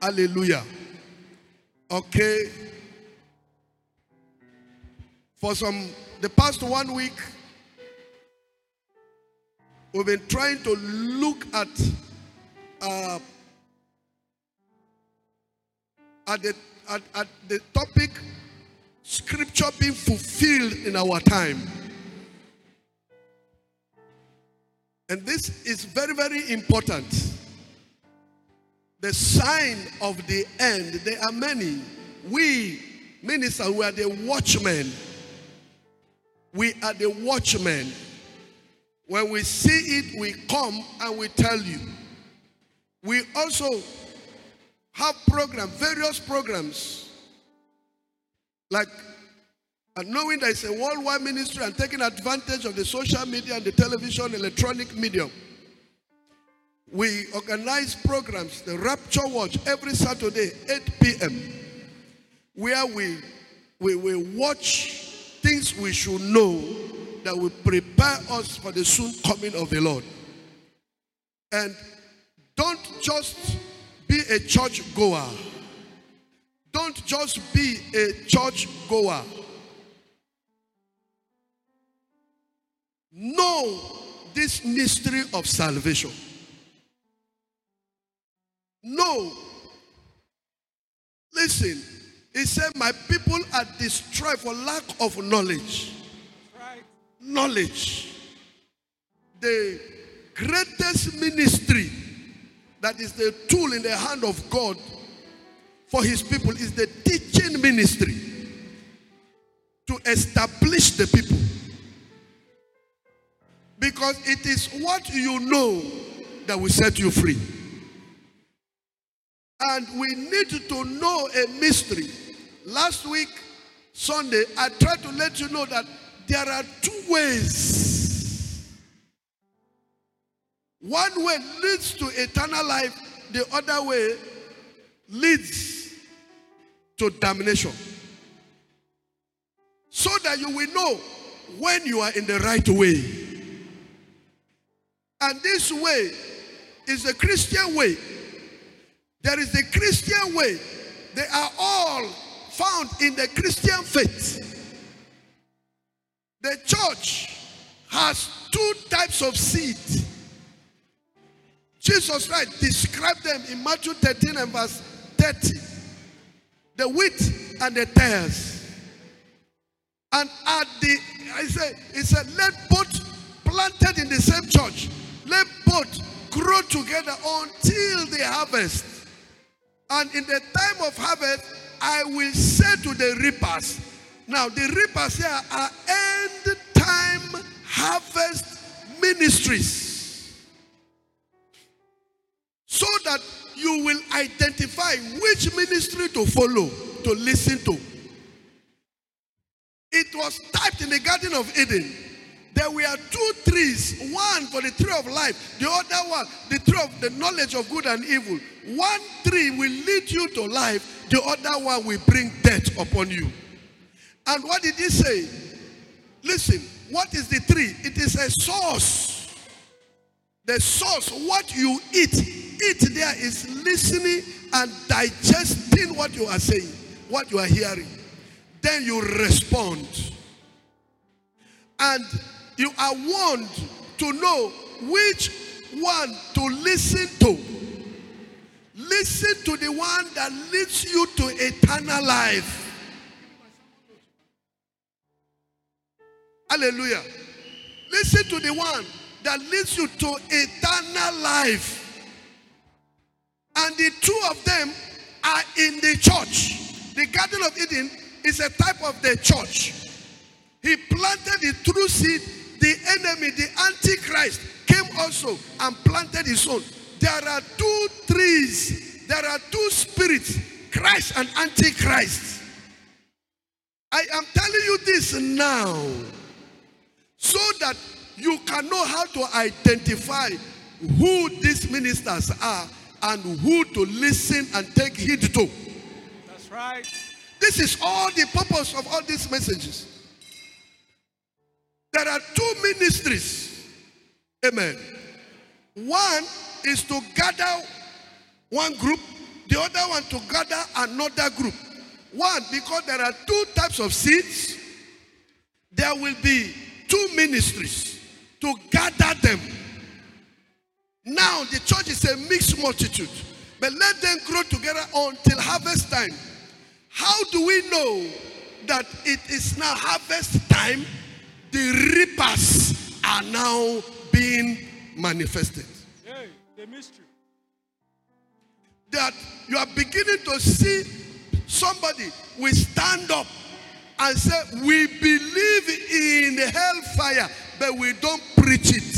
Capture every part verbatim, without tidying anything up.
Hallelujah. Okay. For some, the past one week, we've been trying to look at uh, at the at, at the topic scripture being fulfilled in our time. And this is very, very important. The sign of the end, there are many. We, ministers, we are the watchmen. We are the watchmen. When we see it, we come and we tell you. We also have programs, various programs, like and knowing there is a worldwide ministry and taking advantage of the social media and the television, electronic medium. We organize programs, the Rapture Watch, every Saturday, eight p m, where we, we, we watch things we should know that will prepare us for the soon coming of the Lord. And don't just be a church goer. Don't just be a church goer. Know this mystery of salvation. Know. Listen, he said, my people are destroyed for lack of knowledge. Right. Knowledge. The greatest ministry that is the tool in the hand of God for his people is the teaching ministry to establish the people. Because it is what you know that will set you free. And we need to know a mystery. Last week, Sunday, I tried to let you know that there are two ways. One way leads to eternal life. The other way leads to damnation. So that you will know when you are in the right way. And this way is the Christian way. There is the Christian way. They are all found in the Christian faith. The church has two types of seed. Jesus Christ described them in Matthew thirteen and verse thirty. The wheat and the tares. And at the, I said, he said, let both planted in the same church, let both grow together until the harvest. And in the time of harvest, I will say to the reapers. Now, the reapers here are end time harvest ministries. So that you will identify which ministry to follow, to listen to. It was typed in the Garden of Eden. There were two trees, one for the tree of life, the other one, the tree of the knowledge of good and evil. One tree will lead you to life, the other one will bring death upon you. And what did he say? Listen, what is the tree? It is a source. The source, what you eat. Eat there is listening and digesting what you are saying, what you are hearing. Then you respond. And you are warned to know which one to listen to. Listen to the one that leads you to eternal life. Hallelujah. Listen to the one that leads you to eternal life. And the two of them are in the church. The Garden of Eden is a type of the church. He planted the true seed. The enemy, the Antichrist, came also and planted his own. There are two trees. There are two spirits, Christ and Antichrist. I am telling you this now so that you can know how to identify who these ministers are and who to listen and take heed to. That's right. This is all the purpose of all these messages. There are two ministries. Amen. One is to gather one group the other one to gather another group. One, because there are two types of seeds, there will be two ministries to gather them. Now the church is a mixed multitude, but let them grow together until harvest time. How do we know that it is now harvest time? The reapers are now being manifested. Hey, the mystery. That you are beginning to see somebody will stand up and say, we believe in hellfire, but we don't preach it.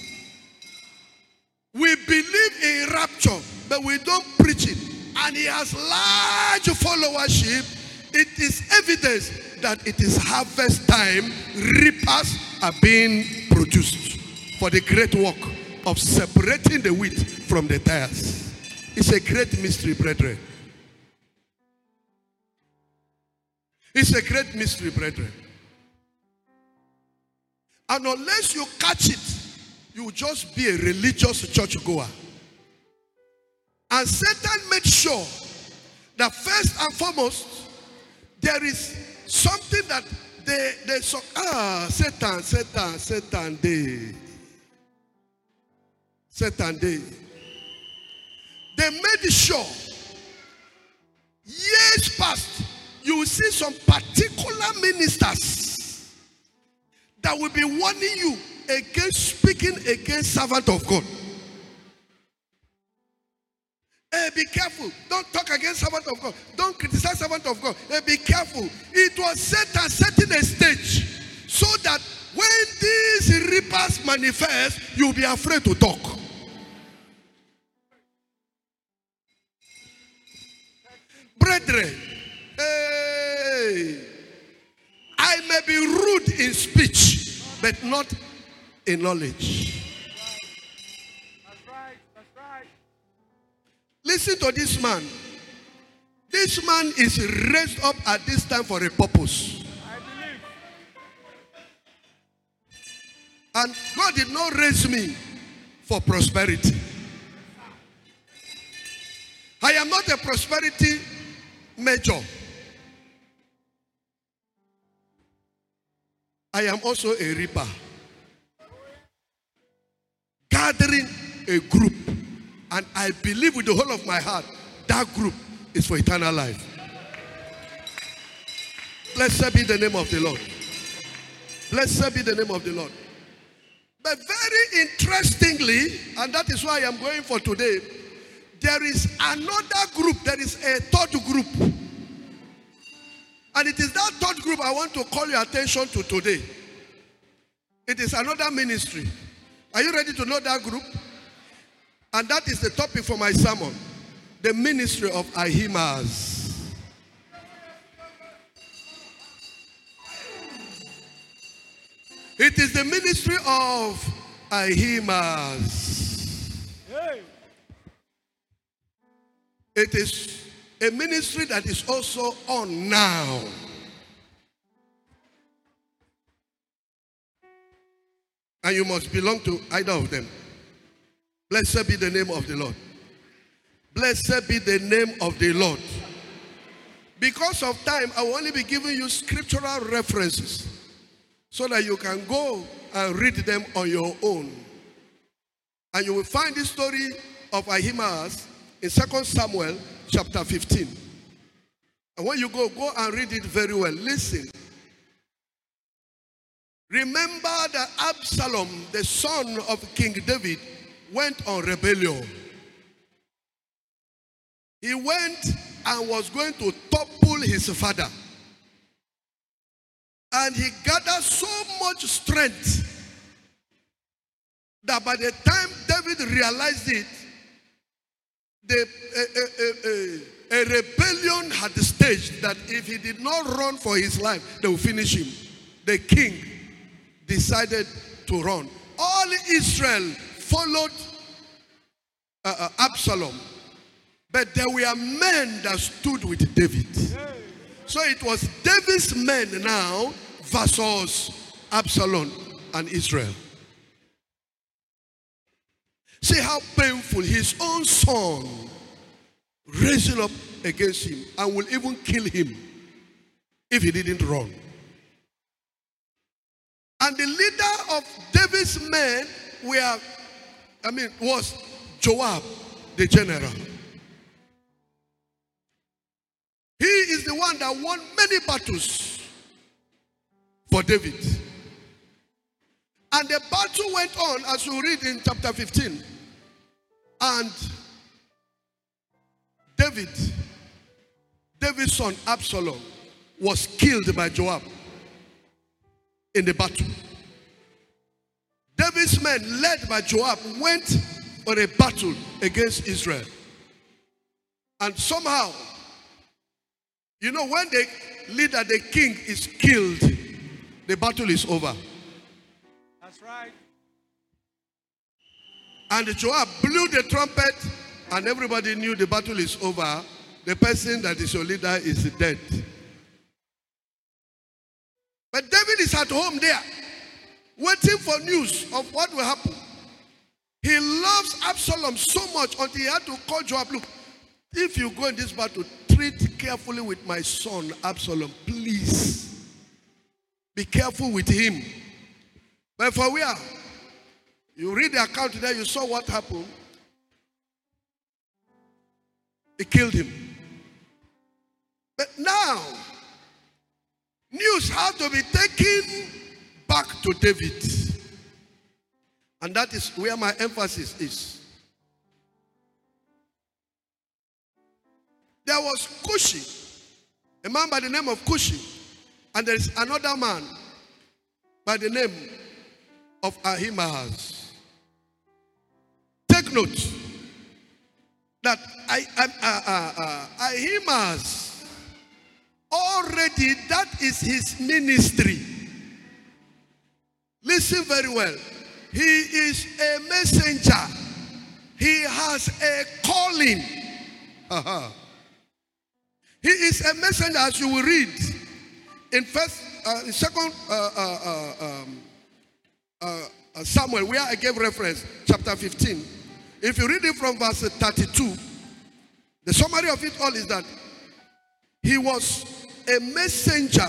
We believe in rapture, but we don't preach it. And he has large followership. It is evidence that it is harvest time. Reapers are being produced for the great work of separating the wheat from the tares. It's a great mystery, brethren. It's a great mystery, brethren. And unless you catch it, you will just be a religious churchgoer. And Satan made sure that first and foremost, there is something that they, they saw. Ah, Satan, Satan, Satan, they. Satan, they. They made sure, years past, you will see some particular ministers that will be warning you against speaking against servant of God. Hey, be careful. Don't talk against servant of God. Don't criticize servant of God. Hey, be careful. It was Satan setting a stage so that when these reapers manifest, you'll be afraid to talk. Brethren, hey, I may be rude in speech, but not in knowledge. That's right. That's right. Listen to this man. This man is raised up at this time for a purpose. I believe. And God did not raise me for prosperity. I am not a prosperity major. I am also a reaper. Gathering a group. And I believe with the whole of my heart, that group is for eternal life. Blessed be the name of the Lord. Blessed be the name of the Lord. But very interestingly, and that is why I am going for today, there is another group, there is a third group. And it is that third group I want to call your attention to today. It is another ministry. Are you ready to know that group? And that is the topic for my sermon. The ministry of Ahimaaz. It is the ministry of Ahimaaz. Hey. It is a ministry that is also on now. And you must belong to either of them. Blessed be the name of the Lord. Blessed be the name of the Lord. Because of time, I will only be giving you scriptural references so that you can go and read them on your own. And you will find the story of Ahimaaz in Second Samuel chapter fifteen. And when you go, go and read it very well. Listen. Remember that Absalom, the son of King David, went on rebellion. He went and was going to topple his father. And he gathered so much strength that by the time David realized it, the, a, a, a, a rebellion had staged that if he did not run for his life, they would finish him. The king decided to run. All Israel followed uh, uh, Absalom, but there were men that stood with David. So it was David's men now versus Absalom and Israel. See how painful his own son raising up against him and will even kill him if he didn't run. And the leader of David's men were, I mean, was Joab, the general. He is the one that won many battles for David. And the battle went on, as you read in chapter fifteen. And David, David's son Absalom, was killed by Joab in the battle. David's men, led by Joab, went on a battle against Israel. And somehow, you know, when the leader, the king, is killed, the battle is over. That's right. And Joab blew the trumpet, and everybody knew the battle is over. The person that is your leader is dead. But David is at home there, waiting for news of what will happen. He loves Absalom so much until he had to call Joab. Look, if you go in this battle, treat carefully with my son Absalom. Please. Be careful with him. But for where? You read the account there, you saw what happened. He killed him. But now, news had to be taken back to David. And that is where my emphasis is. There was Cushi, a man by the name of Cushi. And there is another man by the name of Ahimaaz. Take note that I, I, uh, uh, uh, Ahimaaz, already that is his ministry. Listen very well. He is a messenger. He has a calling. Uh-huh. He is a messenger, as you will read in first, uh, in second uh, uh, uh, um, uh, uh, Samuel, where I gave reference, chapter fifteen. If you read it from verse thirty-two, the summary of it all is that he was a messenger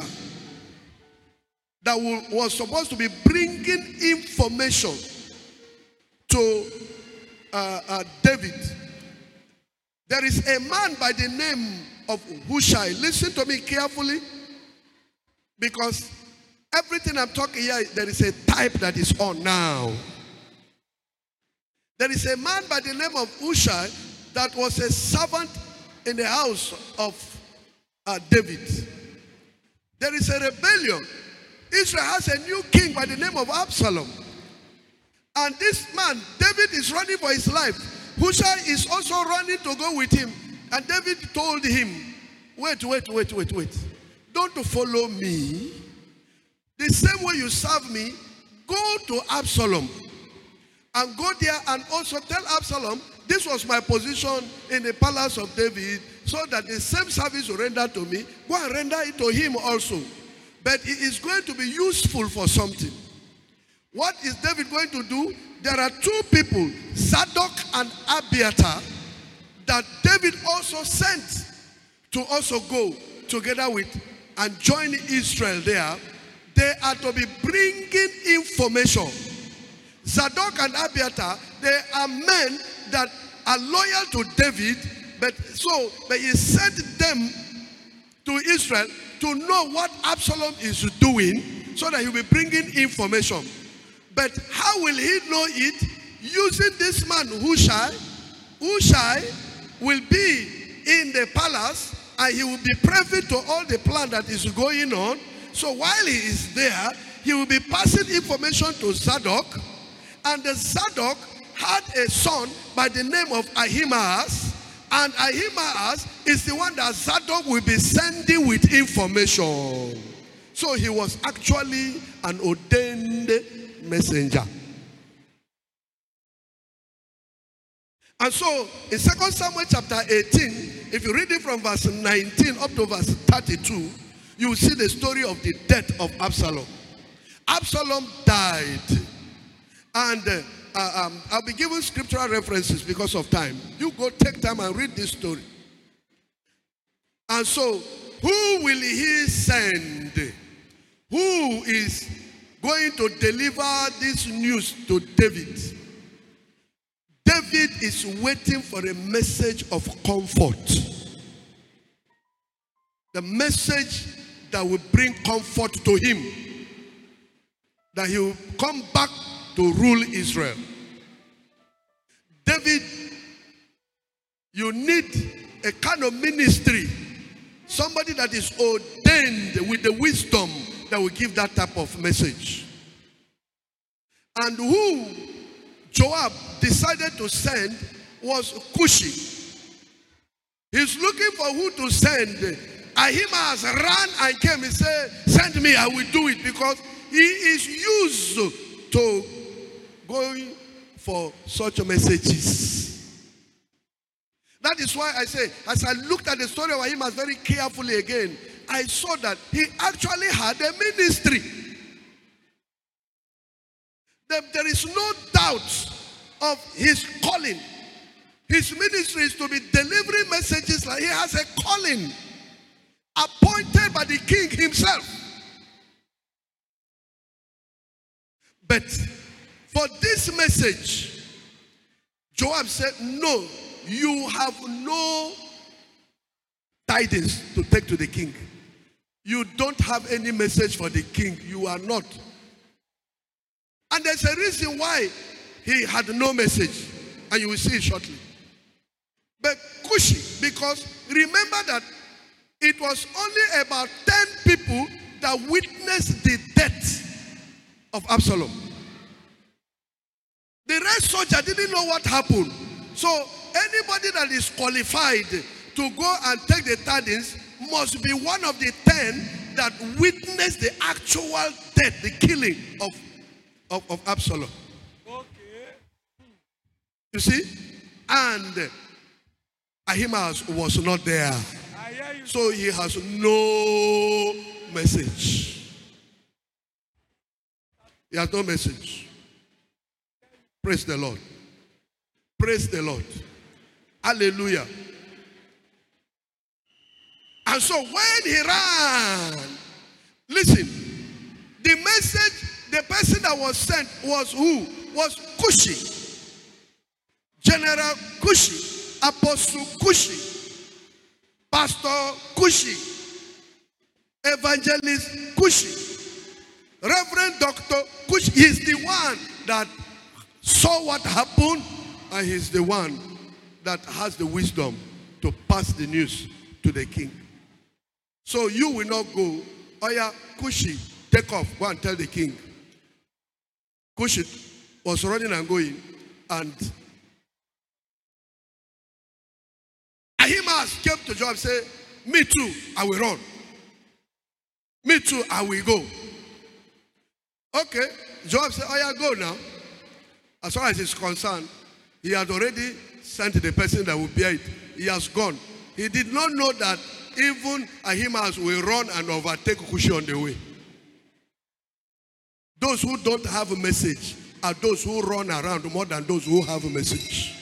that was supposed to be bringing information to uh, uh, David. There is a man by the name of Hushai. Listen to me carefully, because everything I'm talking here, there is a type that is on now. There is a man by the name of Hushai that was a servant in the house of uh, David. There is a rebellion. Israel has a new king by the name of Absalom. And this man, David, is running for his life. Hushai is also running to go with him. And David told him, wait, wait, wait, wait, wait. Don't follow me. The same way you serve me, go to Absalom. And go there and also tell Absalom, this was my position in the palace of David, so that the same service you render to me, go and render it to him also. But it is going to be useful for something. What is David going to do? There are two people, Zadok and Abiathar, that David also sent to also go together with and join Israel there. They are to be bringing information. Zadok and Abiathar, they are men that are loyal to David, but so but he sent them to Israel to know what Absalom is doing, so that he will be bringing information. But how will he know it? Using this man Hushai. Hushai will be in the palace, and he will be privy to all the plan that is going on. So while he is there, he will be passing information to Zadok. And the Zadok had a son by the name of Ahimaaz. And Ahimaaz is the one that Zadok will be sending with information. So he was actually an ordained messenger. And so in Second Samuel chapter eighteen, if you read it from verse nineteen up to verse thirty-two, you will see the story of the death of Absalom. Absalom died. And uh, uh, um, I'll be giving scriptural references because of time. You go take time and read this story. And so, who will he send? Who is going to deliver this news to David? David is waiting for a message of comfort. The message that will bring comfort to him. That he will come back to rule Israel. David, you need a kind of ministry. Somebody that is ordained with the wisdom that will give that type of message. And who Joab decided to send was Cushi. He's looking for who to send. Ahimaaz ran and came and said, send me, I will do it. Because he is used to going for such messages. That is why I say, as I looked at the story of Ahimaaz very carefully again, I saw that he actually had a ministry. There is no doubt of his calling. His ministry is to be delivering messages like he has a calling appointed by the king himself. But for this message, Joab said, no, you have no tidings to take to the king. You don't have any message for the king. You are not. And there's a reason why he had no message. And you will see it shortly. But Cushi, because remember that it was only about ten people that witnessed the death of Absalom. The rest soldier didn't know what happened. So anybody that is qualified to go and take the tidings must be one of the ten that witnessed the actual death, the killing of, of, of Absalom. Okay. You see? And Ahimaaz was not there. I hear you. So he has no message. He has no message. Praise the Lord. Praise the Lord. Hallelujah. And so when he ran, listen, the message, the person that was sent was who? Was Cushi. General Cushi. Apostle Cushi. Pastor Cushi. Evangelist Cushi. Reverend Doctor Cushi. He's the one that saw what happened, and he's the one that has the wisdom to pass the news to the king. So you will not go, oh yeah, Cushi, take off, go and tell the king. Cushi was running and going, and Ahimaaz came to Joab and said, me too, I will run. Me too, I will go. Okay, Joab said, oh yeah, go now. As far as he's concerned, he had already sent the person that will bear it. He has gone. He did not know that even Ahimaaz will run and overtake Cushi on the way. Those who don't have a message are those who run around more than those who have a message.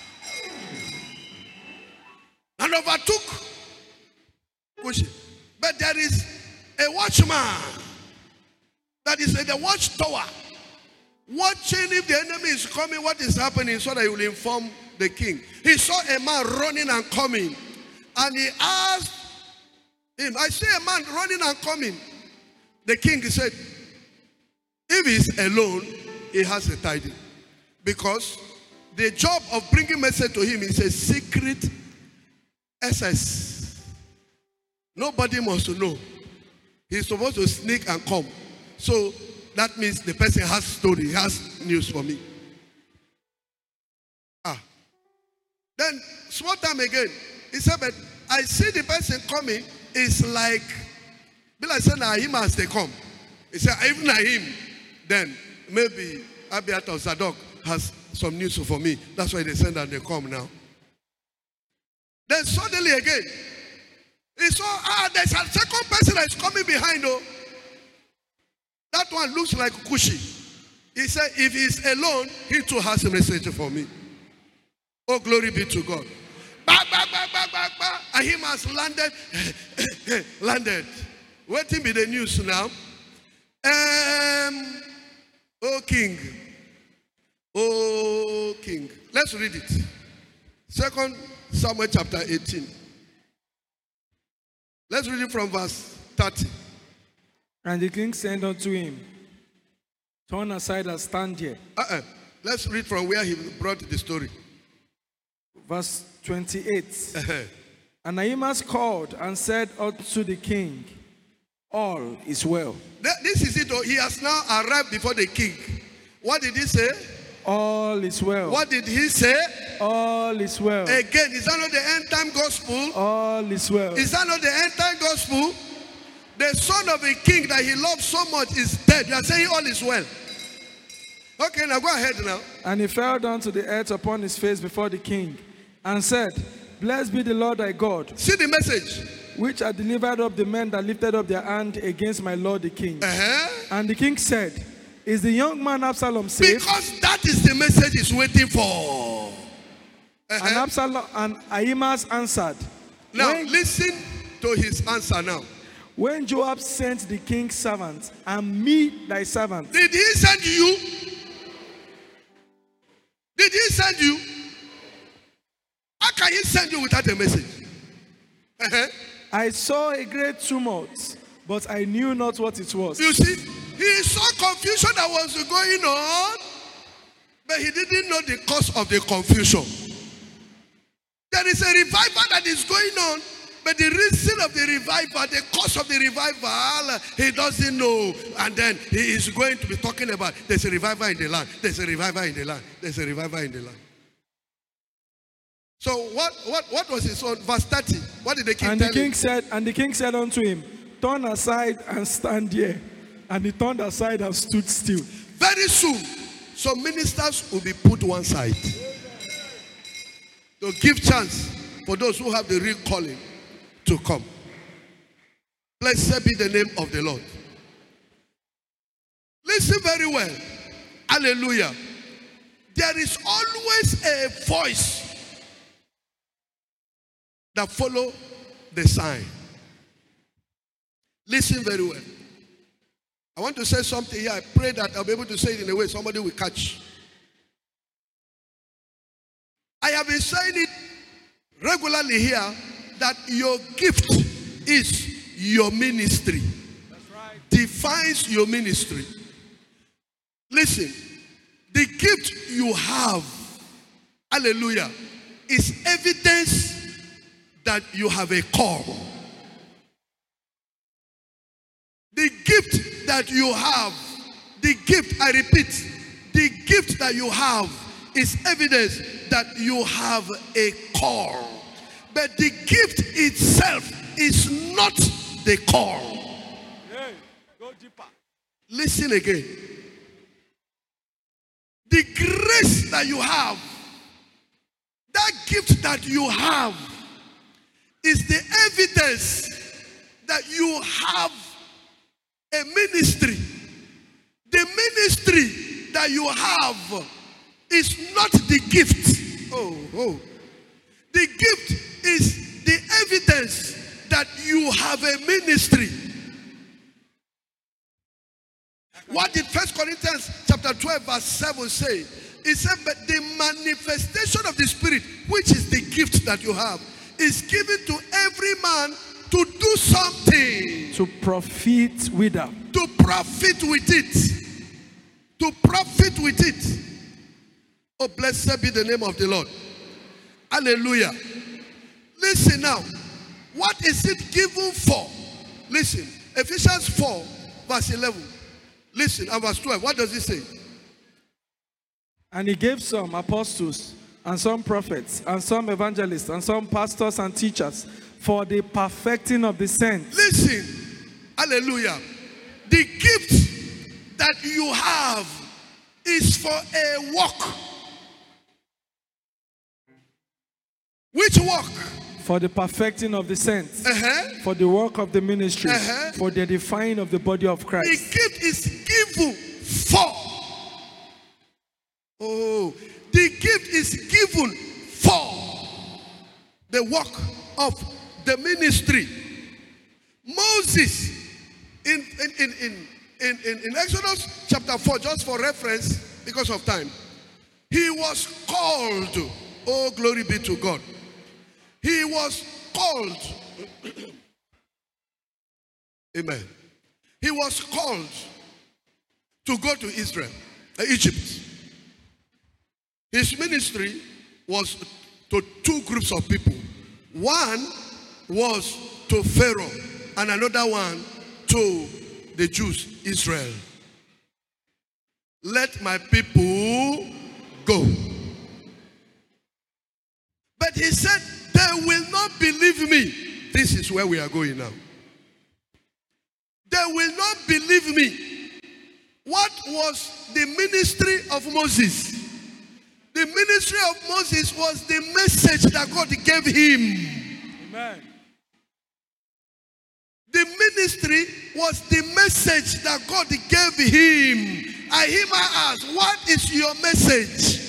And overtook Cushi. But there is a watchman that is at the watchtower, watching if the enemy is coming, what is happening, so that he will inform the king. He saw a man running and coming, and he asked him, I see a man running and coming. The king said, if he's alone, he has a tidings. Because the job of bringing message to him is a secret S S. Nobody must know. He's supposed to sneak and come. So that means the person has story, he has news for me. Ah. Then, small time again, he said, but I see the person coming, it's like, be like saying, Nahim as they come. He said, even Nahim, then maybe Abiathar Zadok has some news for me. That's why they send and they come now. Then suddenly again, he saw, ah, there's a second person that is coming behind, oh. That one looks like Cushi. He said, if he's alone, he too has a message for me. Oh, glory be to God. Back, back, back, back, back, back. Ahimaaz landed, landed. Waiting be the news now. Um, oh king, oh king. Let's read it. Second Samuel chapter eighteen. Let's read it from verse thirty. And the king said unto him, turn aside and stand here. Uh-uh. Let's read from where he brought the story. Verse twenty-eight. Uh-huh. And Ahimaaz called and said unto the king, all is well. This is it. He has now arrived before the king. What did he say? All is well. What did he say? All is well. Again, is that not the end time gospel? All is well. Is that not the end time gospel? The son of a king that he loves so much is dead. You are saying all is well. Okay, now go ahead now. And he fell down to the earth upon his face before the king and said, blessed be the Lord thy God. See the message. Which had delivered up the men that lifted up their hand against my lord the king. Uh-huh. And the king said, is the young man Absalom safe? Because that is the message he's waiting for. Uh-huh. And Absalom and Ahimaaz answered. Now when, listen to his answer now. When Joab sent the king's servant and me thy servant. Did he send you? Did he send you? How can he send you without a message? Uh-huh. I saw a great tumult, but I knew not what it was. You see, he saw confusion that was going on, but he didn't know the cause of the confusion. There is a revival that is going on, but the reason of the revival, the cause of the revival, he doesn't know. And then he is going to be talking about, there's a revival in the land, there's a revival in the land, there's a revival in the land. So what, what, what was his own? Verse thirty. What did the king and tell the king him? said, and the king said unto him, turn aside and stand here. And he turned aside and stood still. Very soon, some ministers will be put one side to give chance for those who have the real calling to come. Blessed be the name of the Lord. Listen very well. Hallelujah. There is always a voice that follow the sign. Listen very well. I want to say something here. I pray that I'll be able to say it in a way somebody will catch. I have been saying it regularly here that your gift is your ministry. That's right. Defines your ministry. Listen, the gift you have, hallelujah, is evidence that you have a call. The gift that you have, the gift, I repeat, the gift that you have is evidence that you have a call. But the gift itself is not the call. Hey, go deeper. Listen again. The grace that you have, that gift that you have, is the evidence that you have a ministry. The ministry that you have is not the gift. Oh, oh. The gift is the evidence that you have a ministry. What did First Corinthians chapter twelve verse seven say? It said, but the manifestation of the Spirit, which is the gift that you have, is given to every man to do something. To profit with them. To profit with it. To profit with it. Oh, blessed be the name of the Lord. Hallelujah. Listen now. What is it given for? Listen. Ephesians four verse eleven. Listen, and verse twelve. What does it say? And he gave some apostles, and some prophets, and some evangelists, and some pastors and teachers for the perfecting of the saints. Listen, hallelujah. The gift that you have is for a work. Which work? For the perfecting of the saints. Uh-huh. For the work of the ministry. Uh-huh. For the edifying of the body of Christ. The gift is given for. Oh, the gift is given for the work of the ministry. Moses, in, in, in, in, in, in, in Exodus chapter four, just for reference, because of time, he was called. Oh, glory be to God. He was called. Amen. He was called to go to Israel, uh, Egypt. His ministry was to two groups of people. One was to Pharaoh, and another one to the Jews, Israel. Let my people go. But he said, they will not believe me. This is where we are going now. They will not believe me. What was the ministry of Moses? The ministry of Moses was the message that God gave him. Amen. The ministry was the message that God gave him. And him I asked, what is your message?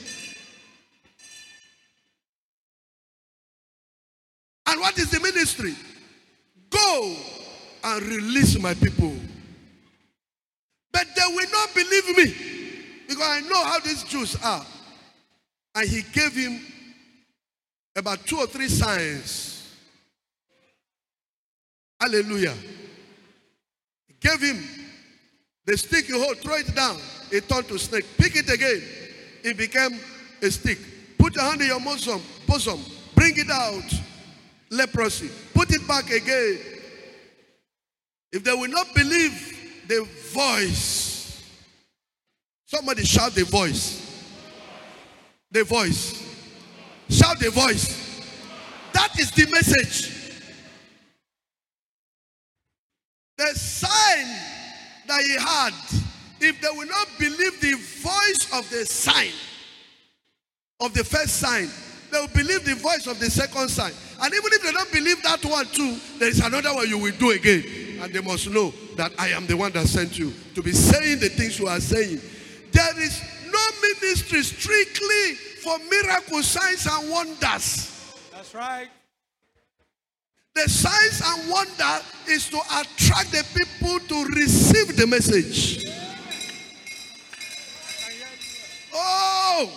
And what is the ministry? Go and release my people. But they will not believe me, because I know how these Jews are. And he gave him about two or three signs. Hallelujah. He gave him the stick you hold, throw it down. It turned to snake. Pick it again. It became a stick. Put your hand in your bosom. bosom. Bring it out. Leprosy. Put it back again. If they will not believe the voice, somebody shout the voice. The voice. Shout the voice. That is the message. The sign that he had, if they will not believe the voice of the sign, of the first sign, they will believe the voice of the second sign. And even if they don't believe that one too, there is another one you will do again. And they must know that I am the one that sent you to be saying the things you are saying. There is no ministry strictly for miracle signs and wonders. That's right. The signs and wonder is to attract the people to receive the message. Oh!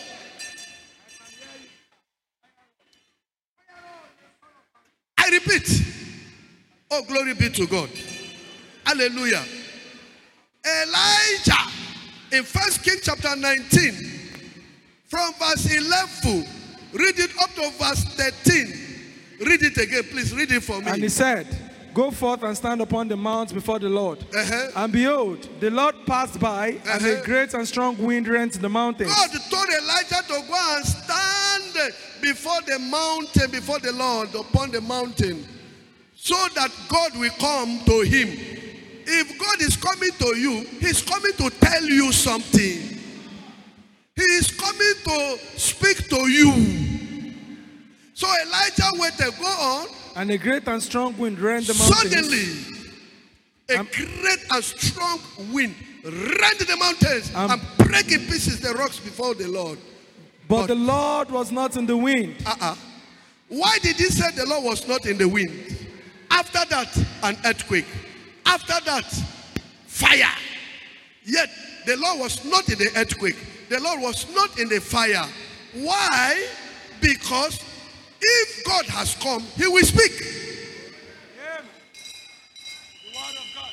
I repeat. Oh, glory be to God. Hallelujah. Elijah, in First Kings chapter nineteen, from verse eleven, read it up to verse thirteen. Read it again, please. Read it for me. And he said, go forth and stand upon the mount before the Lord. Uh-huh. And behold, the Lord passed by, uh-huh. and a great and strong wind rent the mountains. God told Elijah to go and stand before the mountain, before the Lord, upon the mountain, so that God will come to him. If God is coming to you, he's coming to tell you something. He is coming to speak to you. So Elijah waited. Go on. And a great and strong wind rent the mountains. Suddenly, a um, great and strong wind rent the mountains um, and break in pieces the rocks before the Lord. But, but the Lord was not in the wind. Uh-uh. Why did he say the Lord was not in the wind? After that, an earthquake. After that, fire. Yet, the Lord was not in the earthquake. The Lord was not in the fire. Why? Because if God has come, he will speak. Yeah. The word of God.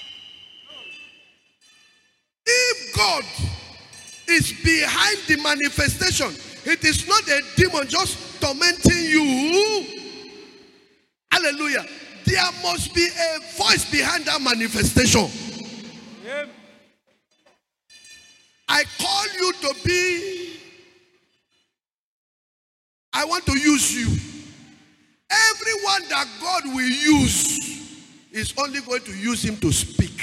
If God is behind the manifestation, it is not a demon just tormenting you. Hallelujah. There must be a voice behind that manifestation. Yeah. I call you to be, I want to use you. Everyone that God will use is only going to use him to speak.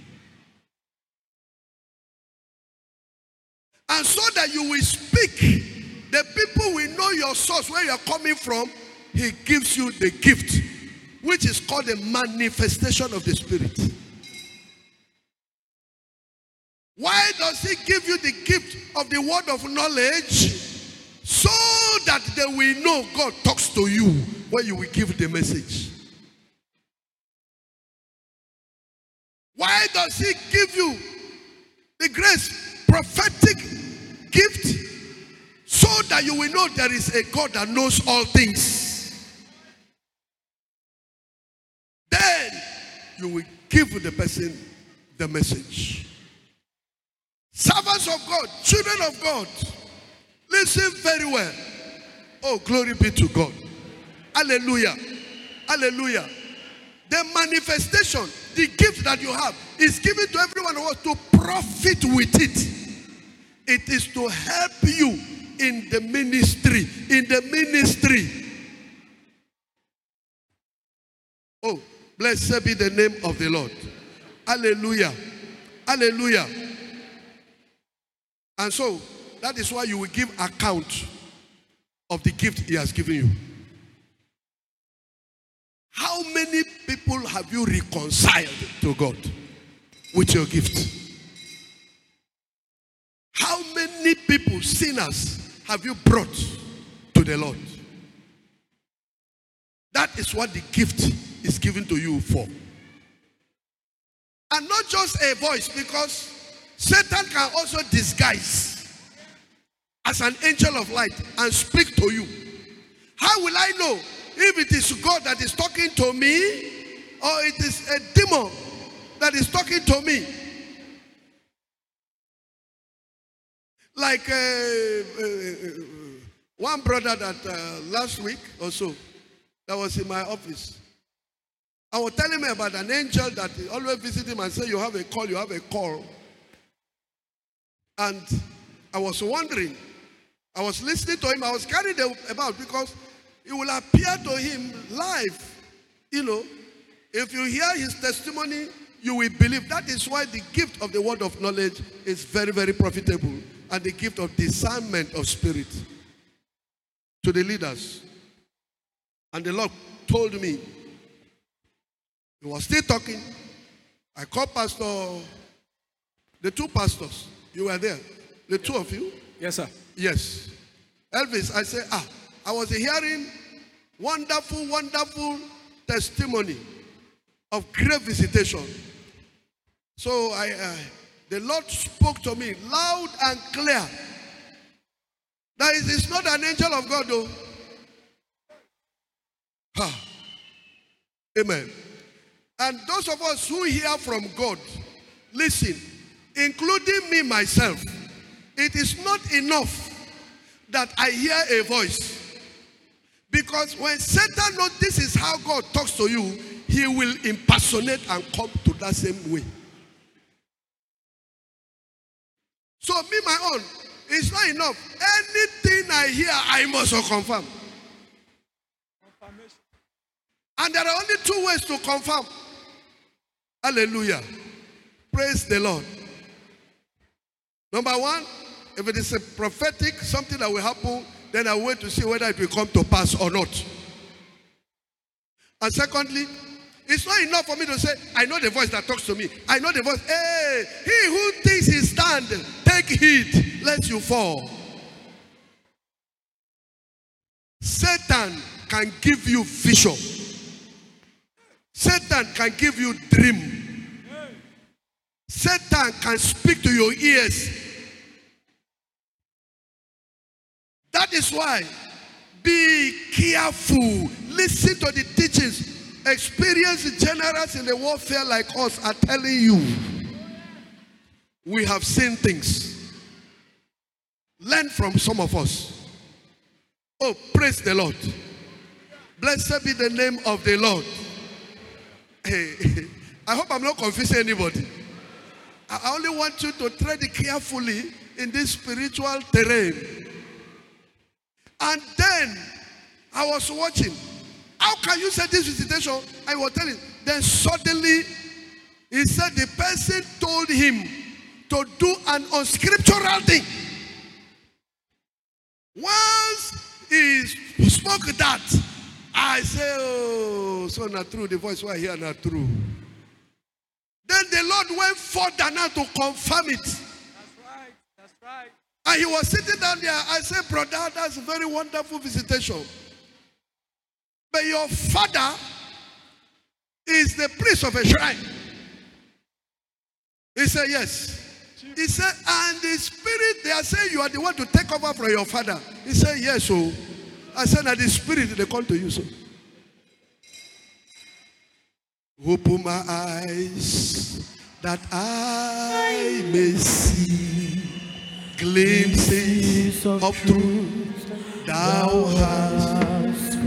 And so that you will speak, the people will know your source, where you are coming from. He gives you the gift, which is called the manifestation of the Spirit. Why does he give you the gift of the word of knowledge? So that they will know God talks to you when you will give the message. Why does he give you the grace, prophetic gift? So that you will know there is a God that knows all things. Then you will give the person the message. Servants of God, children of God, listen very well. Oh, glory be to God. Hallelujah. Hallelujah. The manifestation, the gift that you have, is given to everyone of us to profit with it. It is to help you in the ministry. In the ministry. Oh, blessed be the name of the Lord. Hallelujah. Hallelujah. And so, that is why you will give account of the gift he has given you. How many people have you reconciled to God with your gift? How many people, sinners, have you brought to the Lord? That is what the gift is given to you for. And not just a voice, because Satan can also disguise as an angel of light and speak to you. How will I know if it is God that is talking to me or it is a demon that is talking to me? Like uh, uh, one brother that uh, last week or so that was in my office. I was telling him about an angel that always visit him and say, you have a call, you have a call. And I was wondering, I was listening to him, I was carried about because it will appear to him live. You know, if you hear his testimony, you will believe. That is why the gift of the word of knowledge is very, very profitable. And the gift of discernment of spirit to the leaders. And the Lord told me, he was still talking. I called Pastor, the two pastors. You were there. The two of you? Yes, sir. Yes. Elvis, I said, ah, I was hearing wonderful, wonderful testimony of great visitation. So I, uh, the Lord spoke to me loud and clear. That is, it's not an angel of God, though. Ah. Amen. And those of us who hear from God, listen, including me myself, it is not enough that I hear a voice. Because when Satan knows this is how God talks to you, he will impersonate and come to that same way. So me, my own, it's not enough. Anything I hear, I must confirm. Confirmation. And there are only two ways to confirm. Hallelujah. Praise the Lord. Number one, if it is a prophetic, something that will happen, then I wait to see whether it will come to pass or not. And secondly, it's not enough for me to say, I know the voice that talks to me. I know the voice. Hey, he who thinks he stand, take heed, lest you fall. Satan can give you vision. Satan can give you dream. Satan can speak to your ears. That is why, be careful. Listen to the teachings. Experienced generals in the warfare like us are telling you, we have seen things. Learn from some of us. Oh, praise the Lord. Blessed be the name of the Lord. Hey, I hope I'm not confusing anybody. I only want you to tread carefully in this spiritual terrain. And then I was watching. How can you say this visitation? I was telling. Then suddenly he said the person told him to do an unscriptural thing. Once he spoke that, I say, oh, so not true. The voice I hear not true. Then the Lord went further now to confirm it. That's right. That's right. And he was sitting down there. I said, brother, that's a very wonderful visitation. But your father is the priest of a shrine. He said, yes. He said, and the spirit, they are saying you are the one to take over from your father. He said, yes. So I said, that the spirit, they come to you. So open my eyes that I may see glimpses of truth thou hast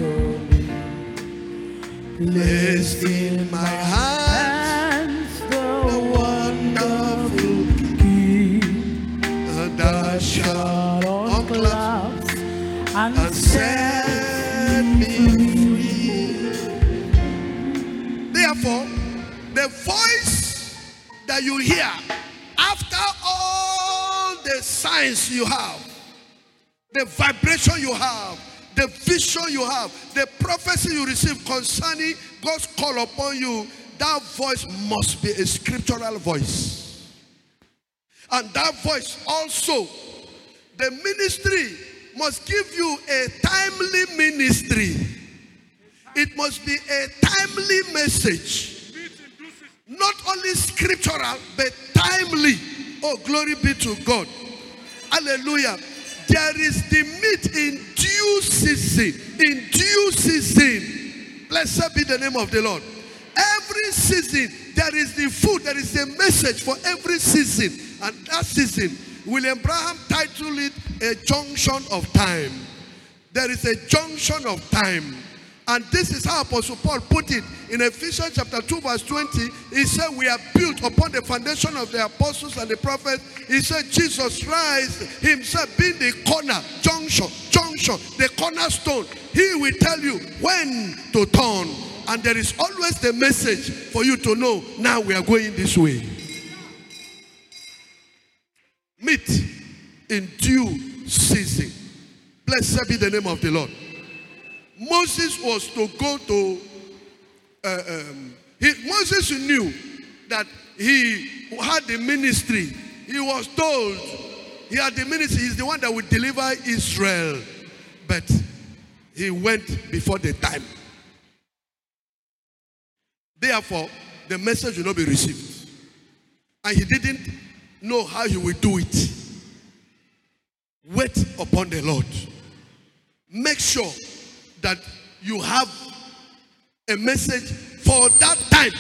placed in my hands the wonderful key that shall on clouds and set me free. Therefore, the voice that you hear after all the signs you have, the vibration you have, the vision you have, the prophecy you receive concerning God's call upon you, that voice must be a scriptural voice. And that voice also, the ministry must give you a timely ministry. It must be a timely message. Not only scriptural, but timely. Oh, glory be to God. Hallelujah. There is the meat in due season. In due season. Blessed be the name of the Lord. Every season, there is the food, there is a message for every season. And that season, William Branham titled it a junction of time. There is a junction of time. And this is how Apostle Paul put it in Ephesians chapter two verse twenty. He said we are built upon the foundation of the apostles and the prophets. He said Jesus Christ himself being the corner, junction, junction, the cornerstone. He will tell you when to turn. And there is always the message for you to know, now we are going this way. Meet in due season. Blessed be the name of the Lord. Moses was to go to, uh, um, he, Moses knew that he had the ministry. He was told he had the ministry. He's the one that would deliver Israel. But he went before the time. Therefore, the message will not be received. And he didn't know how he would do it. Wait upon the Lord. Make sure that you have a message for that time.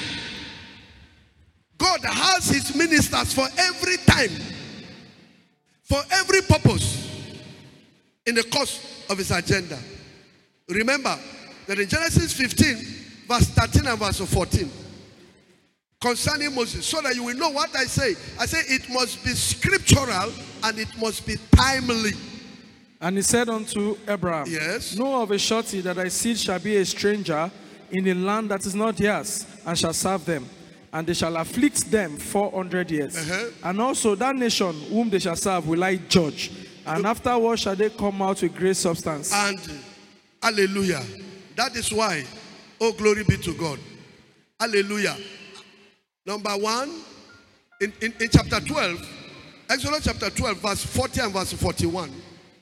God has his ministers for every time, for every purpose in the course of his agenda. Remember that in Genesis fifteen, verse thirteen and verse fourteen, concerning Moses, so that you will know what I say. I say it must be scriptural and it must be timely. And he said unto Abraham, yes, know of a surety that thy seed shall be a stranger in a land that is not theirs, and shall serve them, and they shall afflict them four hundred years. Uh-huh. And also that nation whom they shall serve will I judge, and afterwards shall they come out with great substance. And hallelujah. That is why, oh glory be to God. Hallelujah. Number one, in, in, in chapter twelve, Exodus chapter twelve, verse forty and verse forty-one.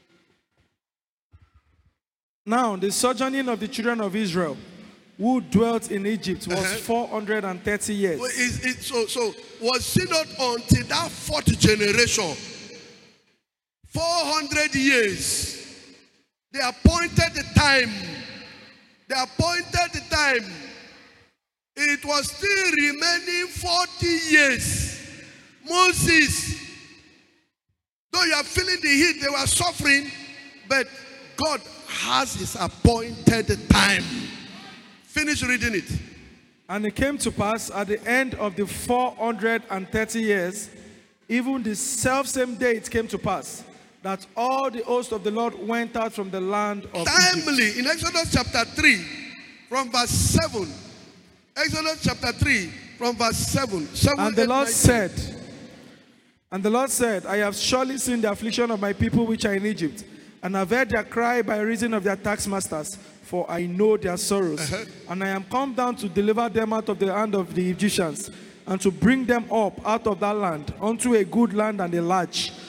Now the sojourning of the children of Israel who dwelt in Egypt was uh-huh. four hundred thirty years. Well, it, it, so, so was it not until that fourth generation, four hundred years, they appointed the time, they appointed the time, it was still remaining forty years. Moses, though you are feeling the heat, they were suffering, but God has his appointed time. Finish reading it. And it came to pass at the end of the four hundred thirty years, even the selfsame day it came to pass, that all the host of the Lord went out from the land of timely. Egypt. In Exodus chapter three, from verse seven. Exodus chapter three, from verse seven. seven and the eight, Lord nine, said, and the Lord said, I have surely seen the affliction of my people which are in Egypt, and have heard their cry by reason of their taskmasters, for I know their sorrows. Uh-huh. And I am come down to deliver them out of the hand of the Egyptians, and to bring them up out of that land unto a good land and a large,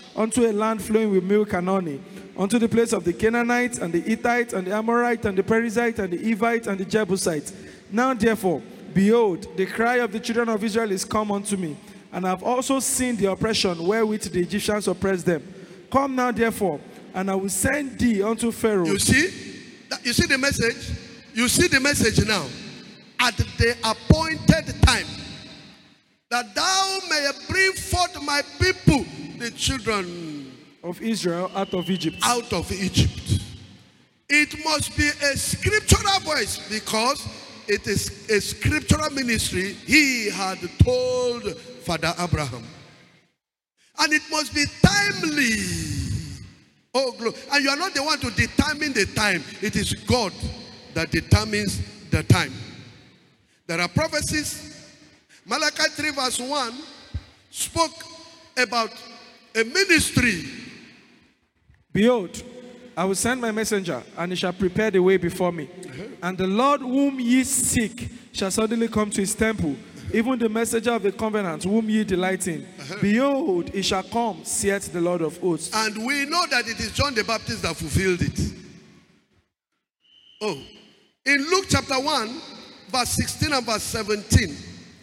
unto a land flowing with milk and honey, unto the place of the Canaanites, and the Hittites, and the Amorites, and the Perizzite, and the Evites, and the Jebusites. Now therefore, behold, the cry of the children of Israel is come unto me, and I have also seen the oppression wherewith the Egyptians oppress them. Come now therefore, and I will send thee unto Pharaoh. You see? You see the message? You see the message now. At the appointed time, that thou mayest bring forth my people, the children of Israel, out of Egypt. Out of Egypt. It must be a scriptural voice, because it is a scriptural ministry he had told Father Abraham. And it must be timely. Oh, glory. And you are not the one to determine the time. It is God that determines the time. There are prophecies. Malachi three verse one spoke about a ministry. Behold, I will send my messenger, and he shall prepare the way before me. Uh-huh. And the Lord whom ye seek shall suddenly come to his temple, even the messenger of the covenant whom ye delight in. Uh-huh. Behold, he shall come, saith the Lord of hosts. And we know that it is John the Baptist that fulfilled it. Oh, in Luke chapter one, verse sixteen and verse seventeen,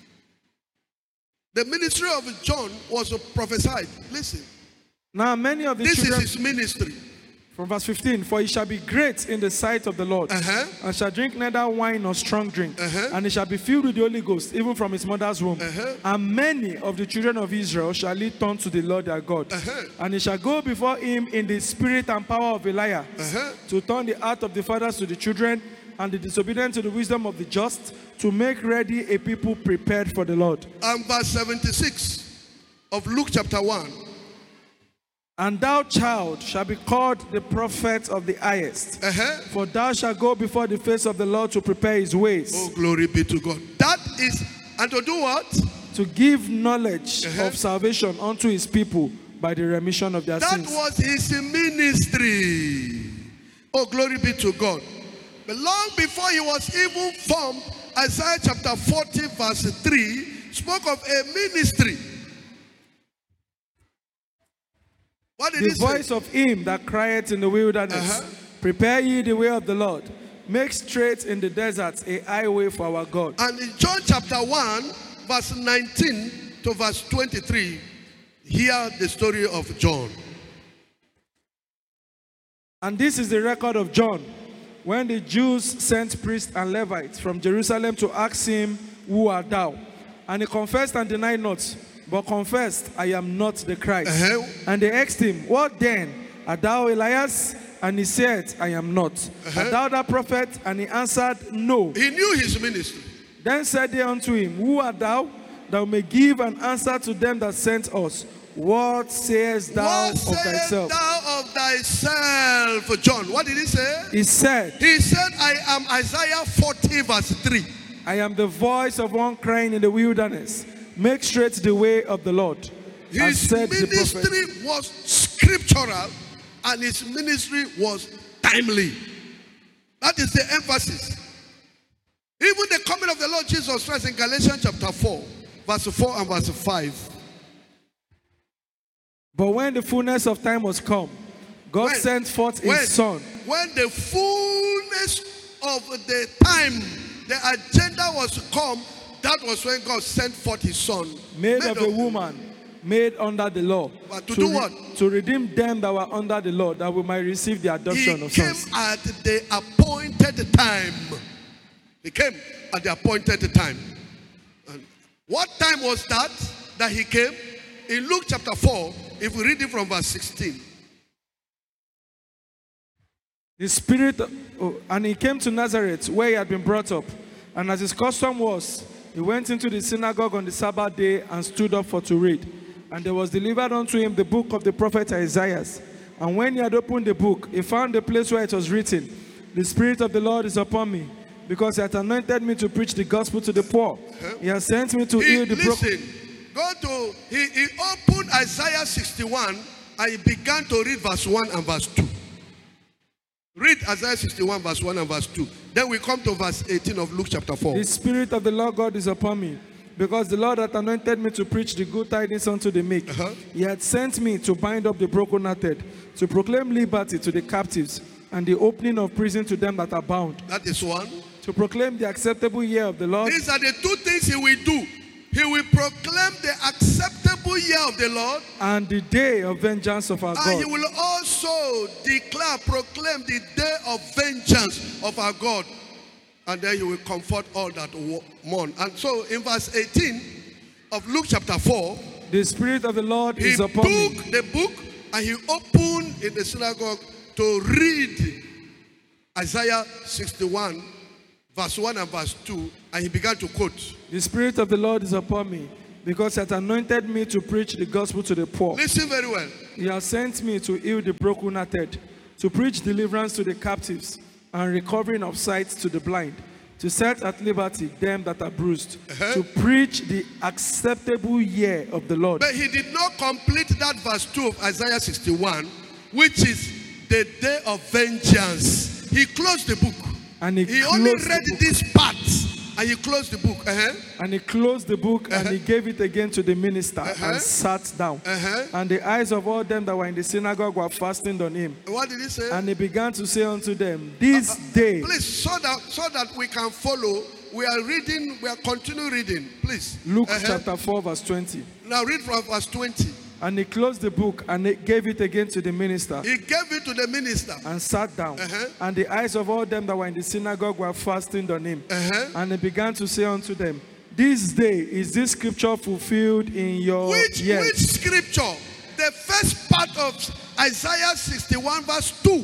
the ministry of John was prophesied. Listen. Now many of the this children, is his ministry. From verse fifteen, for he shall be great in the sight of the Lord, uh-huh. and shall drink neither wine nor strong drink, uh-huh. and he shall be filled with the Holy Ghost, even from his mother's womb. Uh-huh. And many of the children of Israel shall he turn to the Lord their God. Uh-huh. And he shall go before him in the spirit and power of Eliah, uh-huh. to turn the heart of the fathers to the children, and the disobedient to the wisdom of the just, to make ready a people prepared for the Lord. And verse seventy-six of Luke chapter one. And thou, child, shall be called the prophet of the highest. Uh-huh. For thou shalt go before the face of the Lord to prepare his ways. Oh, glory be to God. That is, and to do what? To give knowledge uh-huh. of salvation unto his people by the remission of their that sins. That was his ministry. Oh, glory be to God. But long before he was even formed, Isaiah chapter forty verse three spoke of a ministry. What did the he voice say? of him that crieth in the wilderness, uh-huh. Prepare ye the way of the Lord, make straight in the desert a highway for our God. And in John chapter one, verse nineteen to verse twenty-three, hear the story of John. And this is the record of John, when the Jews sent priests and Levites from Jerusalem to ask him, Who art thou? And he confessed and denied not, but confessed, I am not the Christ. Uh-huh. And they asked him, What then? Art thou Elias? And he said, I am not. Uh-huh. Art thou that prophet? And he answered, No. He knew his ministry. Then said they unto him, Who art thou? That we may give an answer to them that sent us. What sayest thou what of sayest thyself? thou of thyself, John? What did he say? He said, He said, I am Isaiah forty verse three. I am the voice of one crying in the wilderness. Make straight the way of the Lord. His said ministry was scriptural, and his ministry was timely. That is the emphasis. Even the coming of the Lord Jesus Christ in Galatians chapter four, verse four and verse five. But when the fullness of time was come, God when, sent forth his when, son. When the fullness of the time, the agenda was come, that was when God sent forth his son. Made, made of, of a woman, made under the law. But to, to do what? To redeem them that were under the law, that we might receive the adoption he of sons. He came at the appointed time. He came at the appointed time. And what time was that that he came? In Luke chapter four, if we read it from verse sixteen. The Spirit, oh, and he came to Nazareth, where he had been brought up. And as his custom was, he went into the synagogue on the Sabbath day and stood up for to read. And there was delivered unto him the book of the prophet Isaiah. And when he had opened the book, he found the place where it was written, The Spirit of the Lord is upon me, because he hath anointed me to preach the gospel to the poor. He has sent me to heal the broken. Listen, go to, he, he opened Isaiah sixty-one and he began to read verse one and verse two. Read Isaiah sixty-one verse one and verse two. Then we come to verse eighteen of Luke chapter four. The Spirit of the Lord God is upon me, Because the Lord hath anointed me to preach the good tidings unto the meek. Uh-huh. He hath sent me to bind up the brokenhearted, to proclaim liberty to the captives, and the opening of prison to them that are bound. That is one. To proclaim the acceptable year of the Lord. These are the two things he will do. He will proclaim the acceptable year of the Lord. And the day of vengeance of our And God. he will also declare, proclaim the day of vengeance of our God. And then he will comfort all that mourn. And so in verse eighteen of Luke chapter four, the Spirit of the Lord he is upon took me. the book and he opened in the synagogue to read Isaiah sixty-one, verse one and verse two, and he began to quote. The Spirit of the Lord is upon me, because he hath anointed me to preach the gospel to the poor. Listen very well. He has sent me to heal the brokenhearted, to preach deliverance to the captives, and recovering of sight to the blind, to set at liberty them that are bruised, Uh-huh. to preach the acceptable year of the Lord. But he did not complete that verse two of Isaiah sixty-one, which is the day of vengeance. He closed the book. And he, He only closed read the book, this part and he closed the book. Uh-huh. and he closed the book, and Uh-huh. he gave it again to the minister, Uh-huh. and sat down. Uh-huh. And the eyes of all them that were in the synagogue were fastened on him. What did he say? And he began to say unto them, This day, Please, so that so that we can follow, we are reading, we are continuing reading. Please. Luke Uh-huh. chapter four, verse twenty. Now read from verse twenty. And he closed the book, and he gave it again to the minister, He gave it to the minister. and sat down. Uh-huh. And the eyes of all them that were in the synagogue were fastened on him. Uh-huh. And he began to say unto them, This day is this scripture fulfilled in your Which, ears. which scripture? The first part of Isaiah sixty-one verse two.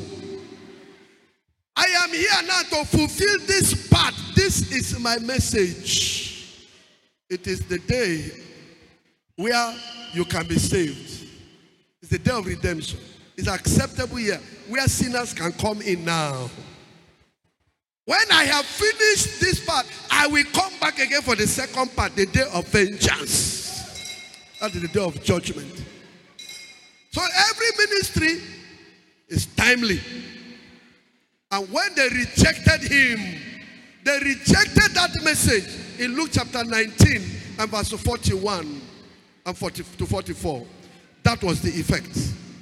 I am here now to fulfill this part. This is my message. It is the day where you can be saved. It's the day of redemption. It's acceptable here where sinners can come in now. When I have finished this part, I will come back again for the second part, the day of vengeance. That is the day of judgment. So every ministry is timely. And when they rejected him, they rejected that message in Luke chapter nineteen and verse forty-one and forty to forty-four. That was the effect.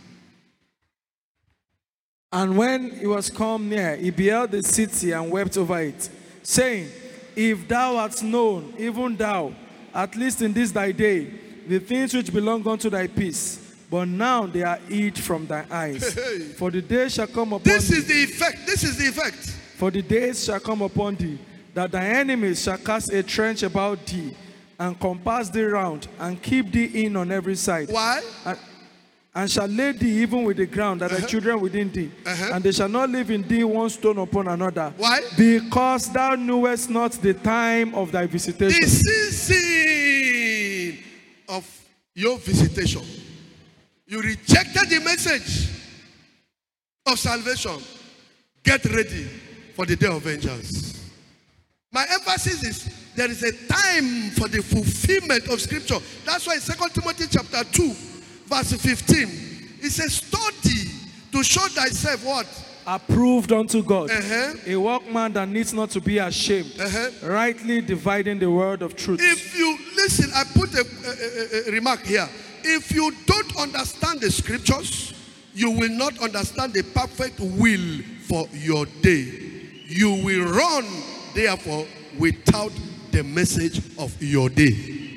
And when he was come near, he beheld the city and wept over it, saying, If thou hadst known, even thou, at least in this thy day, the things which belong unto thy peace, but now they are hid from thy eyes. For the days shall come upon This thee. is the effect. This is the effect. For the days shall come upon thee, that thy enemies shall cast a trench about thee, and compass thee round, and keep thee in on every side. Why? And, and shall lay thee even with the ground, that Uh-huh. thy children within thee, Uh-huh. and they shall not leave in thee one stone upon another. Why? Because thou knewest not the time of thy visitation. The season of your visitation. You rejected the message of salvation. Get ready for the day of vengeance. My emphasis is there is a time for the fulfillment of scripture. That's why in Second Timothy chapter two, verse fifteen, it says, study to show thyself what? Approved unto God, Uh-huh. a workman that needs not to be ashamed, Uh-huh. rightly dividing the word of truth. If you listen, I put a, a, a, a remark here. If you don't understand the scriptures, you will not understand the perfect will for your day. You will run, therefore, without the message of your day.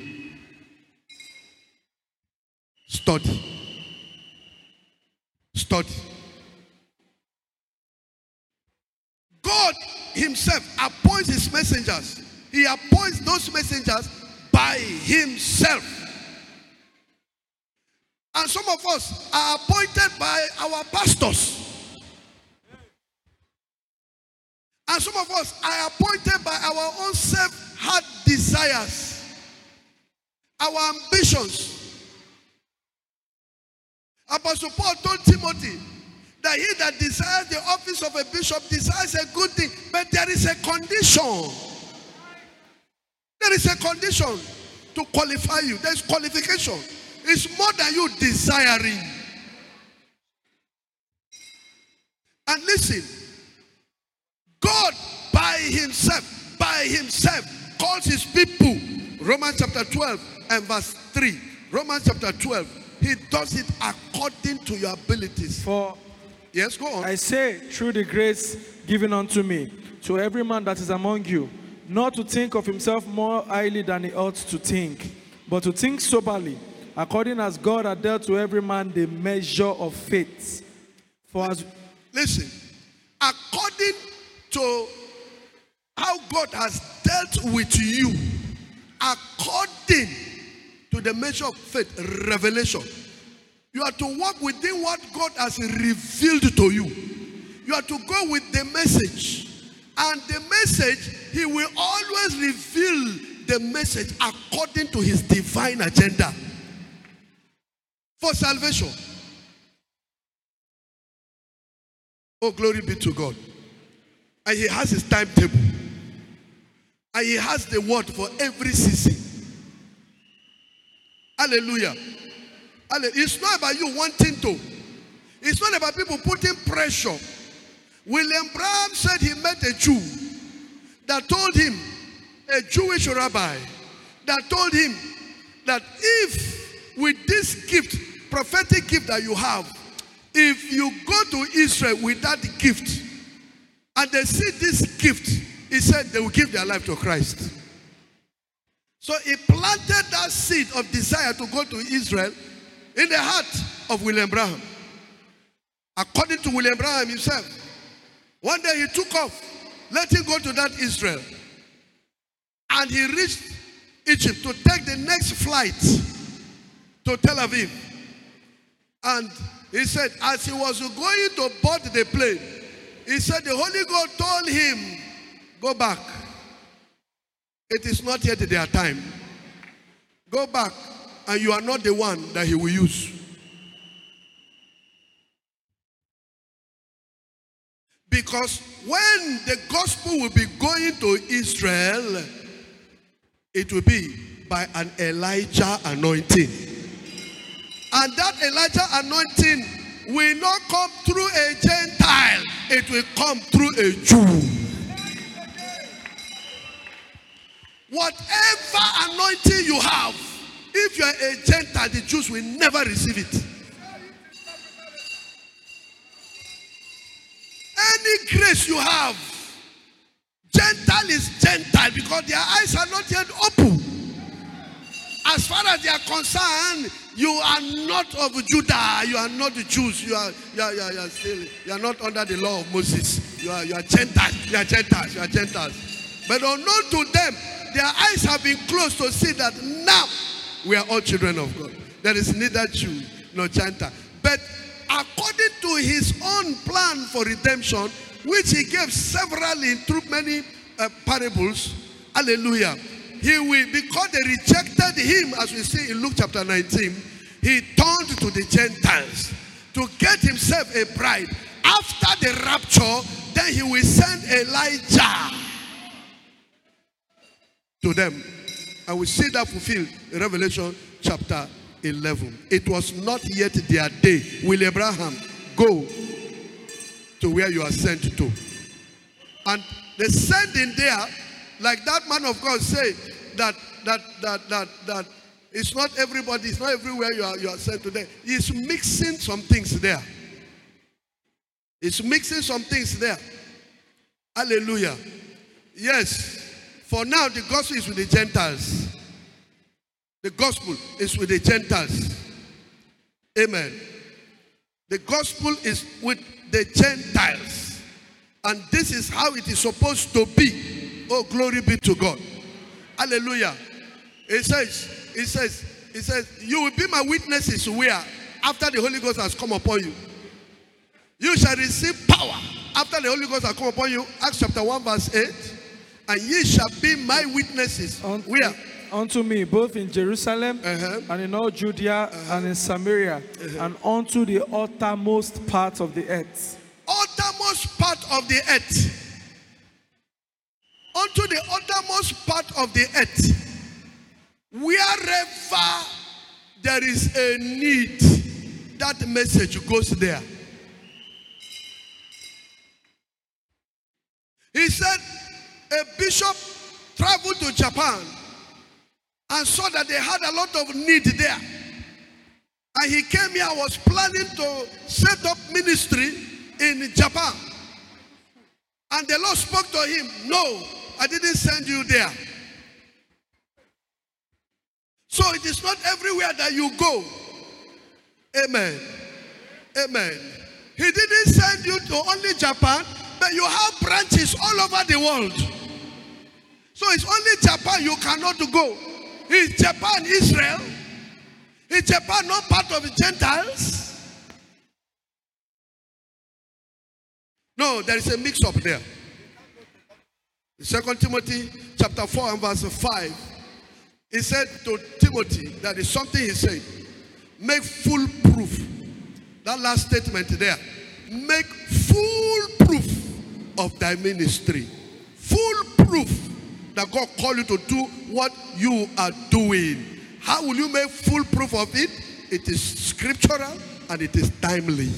Study. Study. God himself appoints his messengers. He appoints those messengers by himself. And some of us are appointed by our pastors. And some of us are appointed by our own self-heart desires, our ambitions. Apostle Paul told Timothy that he that desires the office of a bishop desires a good thing, but there is a condition. There is a condition to qualify you. There is qualification. It's more than you desiring. And listen, God by himself, by himself, calls his people Romans chapter twelve and verse three. Romans chapter twelve. He does it according to your abilities. For yes, go on. I say, through the grace given unto me, to every man that is among you, not to think of himself more highly than he ought to think, but to think soberly, according as God hath dealt to every man the measure of faith. For as listen, according to how God has dealt with you, according to the measure of faith, revelation, you are to walk within what God has revealed to you. You are to go with the message. And the message, he will always reveal the message according to his divine agenda for salvation. Oh, glory be to God. And he has his timetable. And he has the word for every season. Hallelujah. It's not about you wanting to. It's not about people putting pressure. William Branham said he met a Jew that told him, a Jewish rabbi, that told him that if with this gift, prophetic gift that you have, if you go to Israel with that gift and they see this gift, he said they will give their life to Christ. So he planted that seed of desire to go to Israel in the heart of William Branham. According to William Branham himself, one day he took off, let him go to that Israel. And he reached Egypt to take the next flight to Tel Aviv. And he said, as he was going to board the plane, he said the Holy Ghost told him, go back. It is not yet their time. Go back, and you are not the one that he will use. Because when the gospel will be going to Israel, it will be by an Elijah anointing. And that Elijah anointing will not come through a Gentile. It will come through a Jew. Whatever anointing you have, if you are a Gentile, the Jews will never receive it. Any grace you have, Gentile is Gentile because their eyes are not yet open. As far as they are concerned, you are not of Judah. You are not the Jews. You are, you are, you are, you are still, you are not under the law of Moses. You are, you are Gentiles. You are Gentiles. You are Gentiles. But unknown to them, their eyes have been closed to see that now we are all children of God. There is neither Jew nor Gentile. But according to his own plan for redemption, which he gave severally through many uh, parables, hallelujah, he will, because they rejected him, as we see in Luke chapter nineteen, he turned to the Gentiles to get himself a bride. After the rapture, then he will send Elijah to them. And we see that fulfilled in Revelation chapter eleven. It was not yet their day. Will Abraham go to where you are sent to? And the sending there, like that man of God said, that that that that that it's not everybody, it's not everywhere you are you are sent to there. He's mixing some things there. It's mixing some things there. Hallelujah. Yes. For now, the gospel is with the Gentiles. The gospel is with the Gentiles. Amen. The gospel is with the Gentiles. And this is how it is supposed to be. Oh, glory be to God. Hallelujah. It says, it says, it says, you will be my witnesses where? After the Holy Ghost has come upon you. You shall receive power after the Holy Ghost has come upon you. Acts chapter one verse eight. And ye shall be my witnesses. Unto, where? Unto me, both in Jerusalem uh-huh. and in all Judea uh-huh. and in Samaria, uh-huh. and unto the uttermost part of the earth. Uttermost part of the earth. Unto the uttermost part of the earth. Wherever there is a need, that message goes there. He said, a bishop traveled to Japan and saw that they had a lot of need there. And he came here, was planning to set up ministry in Japan. And the Lord spoke to him, no, I didn't send you there. So it is not everywhere that you go. Amen. Amen. He didn't send you to only Japan, but you have branches all over the world. So it's only Japan you cannot go. Is Japan Israel? Is Japan not part of the Gentiles? No, there is a mix-up there. Second Timothy chapter four and verse five. He said to Timothy, that is something he said. Make full proof. That last statement there. Make full proof of thy ministry. Full proof that God called you to do what you are doing. How will you make full proof of it? It is scriptural and it is timely.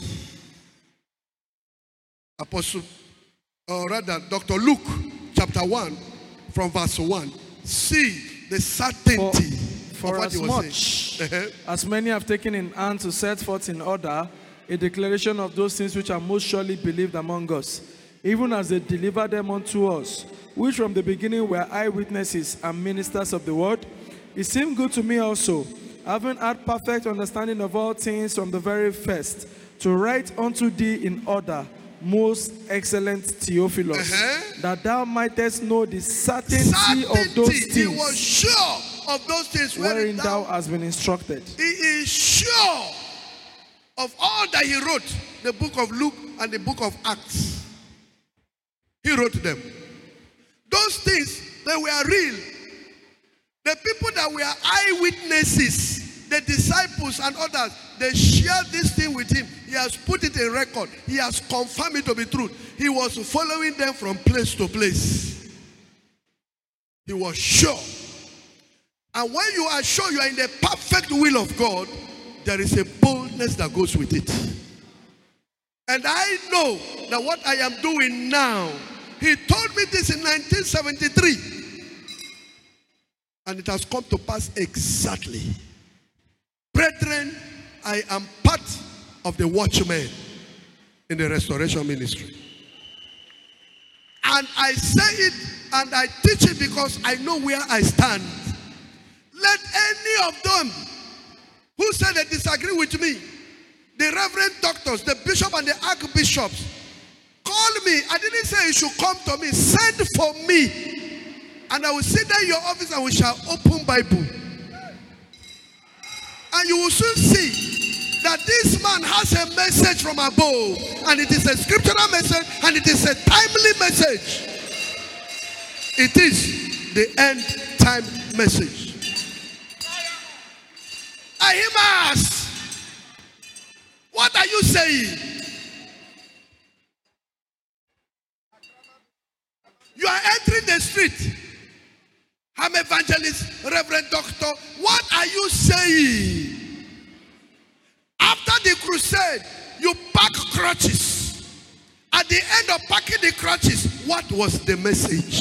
Apostle, or rather, Doctor Luke, chapter one, from verse one. See the certainty for, for of what as he was much saying. as many have taken in hand to set forth in order a declaration of those things which are most surely believed among us, even as they delivered them unto us, which from the beginning were eyewitnesses and ministers of the word. It seemed good to me also, having had perfect understanding of all things from the very first, to write unto thee in order, most excellent Theophilus, Uh-huh. that thou mightest know the certainty, Certainty. of those He things was sure of those things wherein thou, thou hast been instructed. He is sure of all that he wrote, the book of Luke and the book of Acts. He wrote them. Those things, they were real. The people that were eyewitnesses, the disciples and others, they shared this thing with him. He has put it in record. He has confirmed it to be true. He was following them from place to place. He was sure. And when you are sure you are in the perfect will of God, there is a boldness that goes with it. And I know that what I am doing now, he told me this in nineteen seventy-three. And it has come to pass exactly. Brethren, I am part of the watchmen in the restoration ministry. And I say it and I teach it because I know where I stand. Let any of them who said they disagree with me, the reverend doctors, the bishop and the archbishops, call me. I didn't say you should come to me. Send for me. And I will sit there in your office and we shall open Bible. And you will soon see that this man has a message from above. And it is a scriptural message and it is a timely message. It is the end time message. Ahimaaz, what are you saying? You are entering the street. I'm evangelist, reverend doctor. What are you saying? After the crusade, you pack crutches. At the end of packing the crutches, what was the message?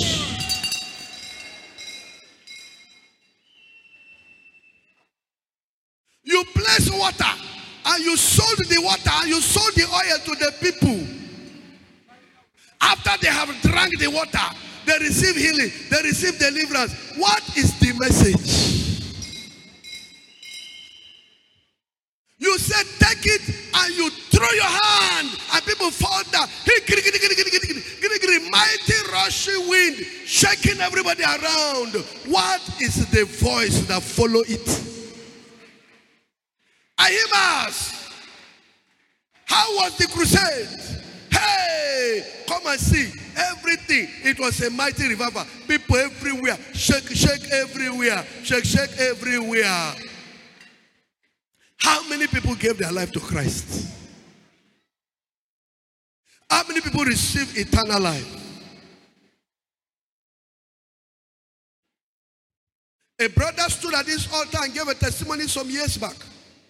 You placed water and you sold the water and you sold the oil to the people. After they have drank the water, they receive healing, they receive deliverance. What is the message? You said take it and you throw your hand and people fall down. Mighty rushing wind shaking everybody around. What is the voice that follow it? Ahimaaz, how was the crusade? Hey, come and see everything. It was a mighty revival. People everywhere, shake, shake everywhere, shake, shake everywhere. How many people gave their life to Christ? How many people received eternal life? A brother stood at this altar and gave a testimony some years back.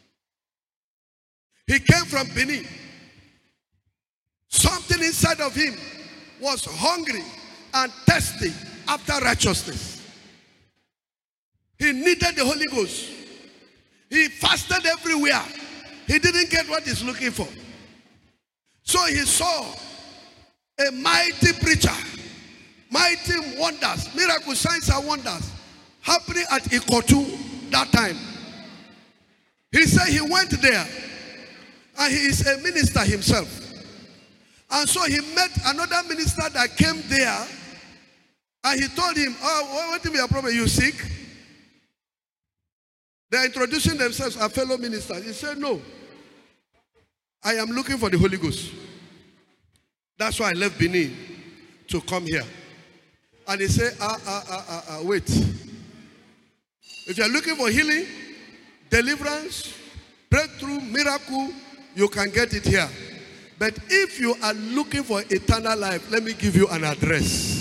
He came from Benin. Something inside of him was hungry and thirsty after righteousness. He needed the Holy Ghost. He fasted everywhere. He didn't get what he's looking for. So he saw a mighty preacher, mighty wonders, miracle signs and wonders happening at Ikotu that time. He said he went there, and he is a minister himself. And so he met another minister that came there, and he told him, oh, what is your problem? You sick? They are introducing themselves as fellow ministers. He said, no. I am looking for the Holy Ghost. That's why I left Benin to come here. And he said, ah, ah, ah, ah, ah, wait. If you are looking for healing, deliverance, breakthrough, miracle, you can get it here. But if you are looking for eternal life, let me give you an address.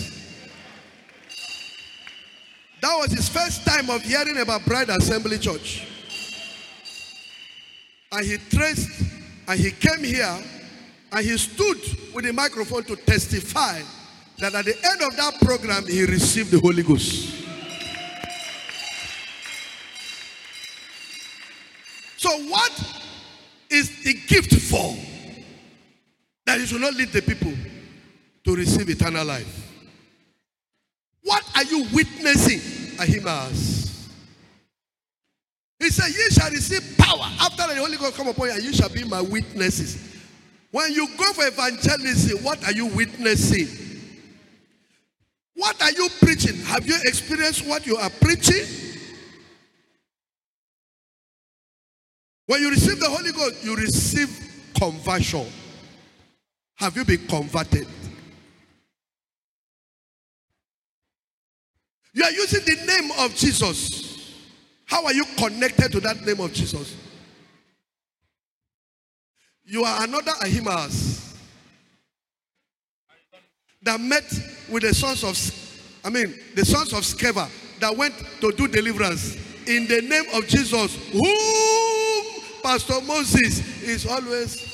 That was his first time of hearing about Bride Assembly Church. And he traced, and he came here, and he stood with the microphone to testify that at the end of that program, he received the Holy Ghost. So what is the gift for? That you should not lead the people to receive eternal life. What are you witnessing, Ahimaaz? He said, ye shall receive power after the Holy Ghost come upon you, and you shall be my witnesses. When you go for evangelism, what are you witnessing? What are you preaching? Have you experienced what you are preaching? When you receive the Holy Ghost, you receive conversion. Have you been converted? You are using the name of Jesus. How are you connected to that name of Jesus? You are another Ahimaaz that met with the sons of, I mean, the sons of Sceva that went to do deliverance in the name of Jesus, whom Pastor Moses is always.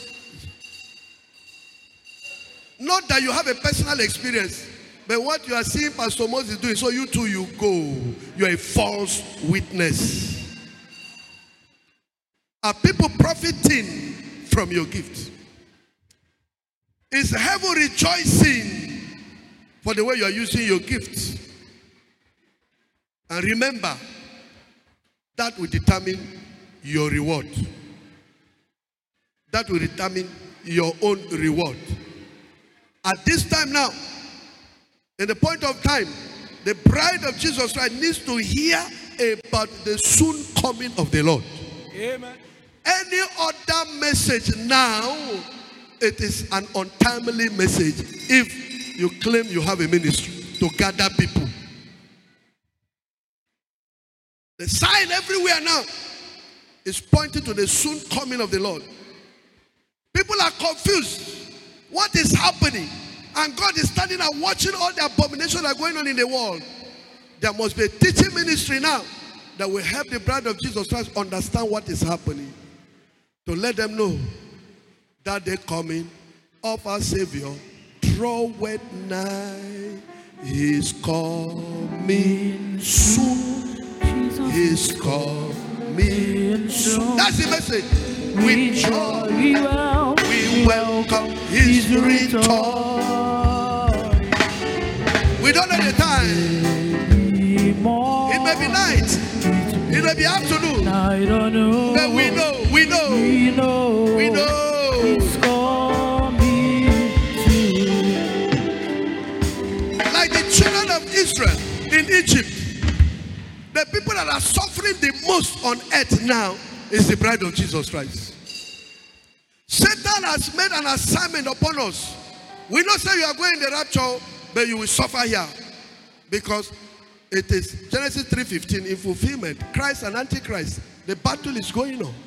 Not that you have a personal experience, but what you are seeing Pastor Moses doing, so you too, you go. You are a false witness. Are people profiting from your gift? Is heaven rejoicing for the way you are using your gift? And remember, that will determine your reward. That will determine your own reward. At this time now, in the point of time, the bride of Jesus Christ needs to hear about the soon coming of the Lord. Amen. Any other message now, it is an untimely message if you claim you have a ministry to gather people. The sign everywhere now is pointing to the soon coming of the Lord. People are confused. What is happening? And God is standing and watching all the abominations that are going on in the world. There must be a teaching ministry now that will help the bride of Jesus Christ understand what is happening. To let them know that the coming of our Savior draweth nigh. He's coming soon. He's coming soon. That's the message. With joy we welcome his return. We don't know the time. It may be night. It may be afternoon. I don't know. But we know. We know. We know. We know. It's coming soon. Like the children of Israel in Egypt, the people that are suffering the most on earth now is the bride of Jesus Christ. Satan has made an assignment upon us. We don't say you are going in the rapture, but you will suffer here. Because it is Genesis three fifteen in fulfillment. Christ and Antichrist. The battle is going on.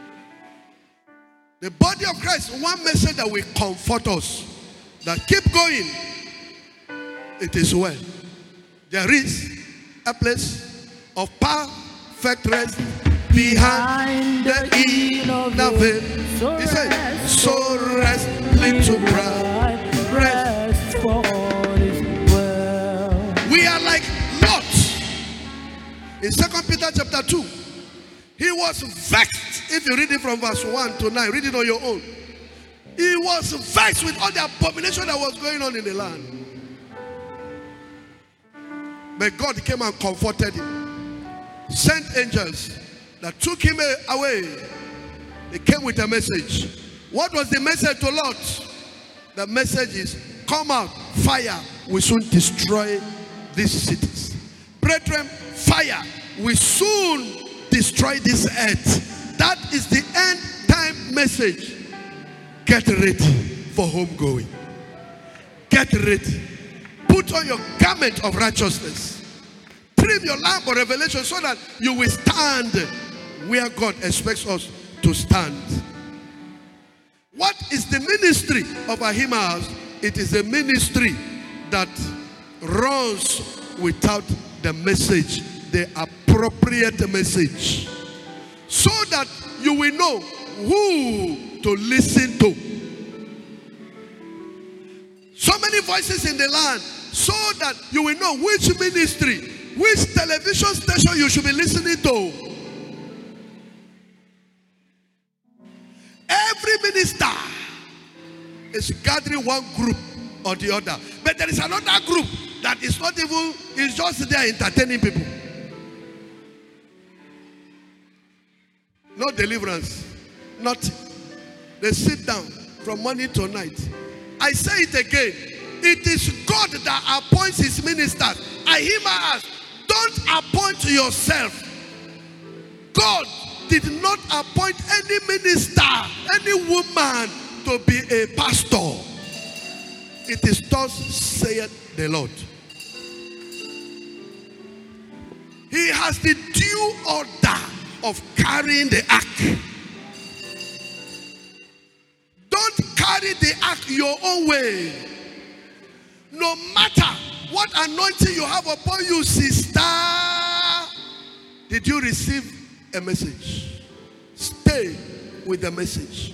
The body of Christ, one message that will comfort us. That keep going. It is well. There is a place of perfect rest behind the inner veil. He said, so rest, little bride, rest. For all is well. We are like Lot. In Second Peter chapter two, he was vexed. If you read it from verse one to nine, read it on your own. He was vexed with all the abomination that was going on in the land. But God came and comforted him. Sent angels that took him away. They came with a message. What was the message to Lot? The message is, come out, fire will soon destroy these cities. Brethren, fire will soon destroy this earth. That is the end time message. Get ready for homegoing. Get ready. Put on your garment of righteousness. Trim your lamp of revelation so that you will stand where God expects us to stand. What is the ministry of Ahimaaz? It is a ministry that runs without the message, the appropriate message, so that you will know who to listen to. So many voices in the land, so that you will know which ministry, which television station you should be listening to. Every minister is gathering one group or the other, but there is another group that is not even, is just there entertaining people. No deliverance, nothing. They sit down from morning to night. I say it again, it is God that appoints his ministers. Ahimaaz, don't appoint yourself. God did not appoint any minister, any woman to be a pastor. It is thus saith the Lord. He has the due order of carrying the ark. Don't carry the ark your own way. No matter what anointing you have upon you, sister, did you receive a message? Stay with the message.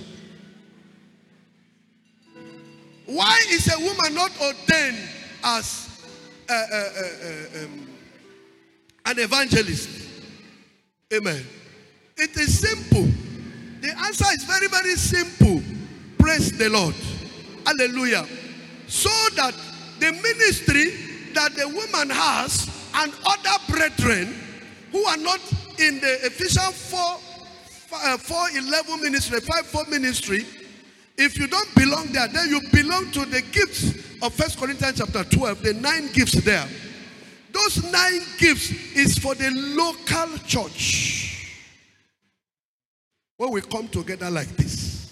Why is a woman not ordained as uh, uh, uh, um, an evangelist? Amen. It is simple. The answer is very, very simple. Praise the Lord. Hallelujah. So that the ministry that the woman has and other brethren who are not in the Ephesians four, four eleven ministry, five four ministry, if you don't belong there, then you belong to the gifts of First Corinthians chapter twelve, the nine gifts there. Those nine gifts is for the local church. When we come together like this.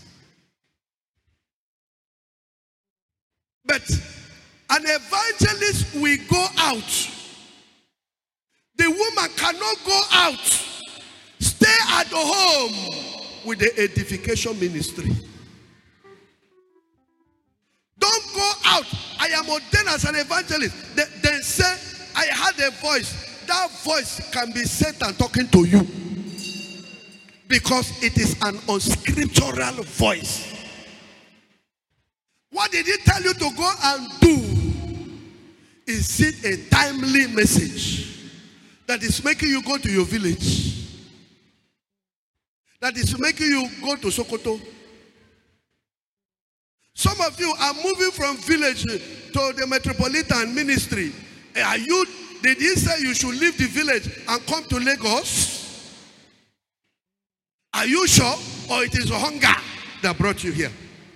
But an evangelist will go out. The woman cannot go out. Stay at home with the edification ministry. Don't go out. I am ordained as an evangelist. Then say, I had a voice. That voice can be Satan talking to you. Because it is an unscriptural voice. What did he tell you to go and do? Is it a timely message that is making you go to your village? That is making you go to Sokoto? Some of you are moving from village to the metropolitan ministry. Are you, did he say you should leave the village and come to Lagos? Are you sure? Or it is hunger that brought you here?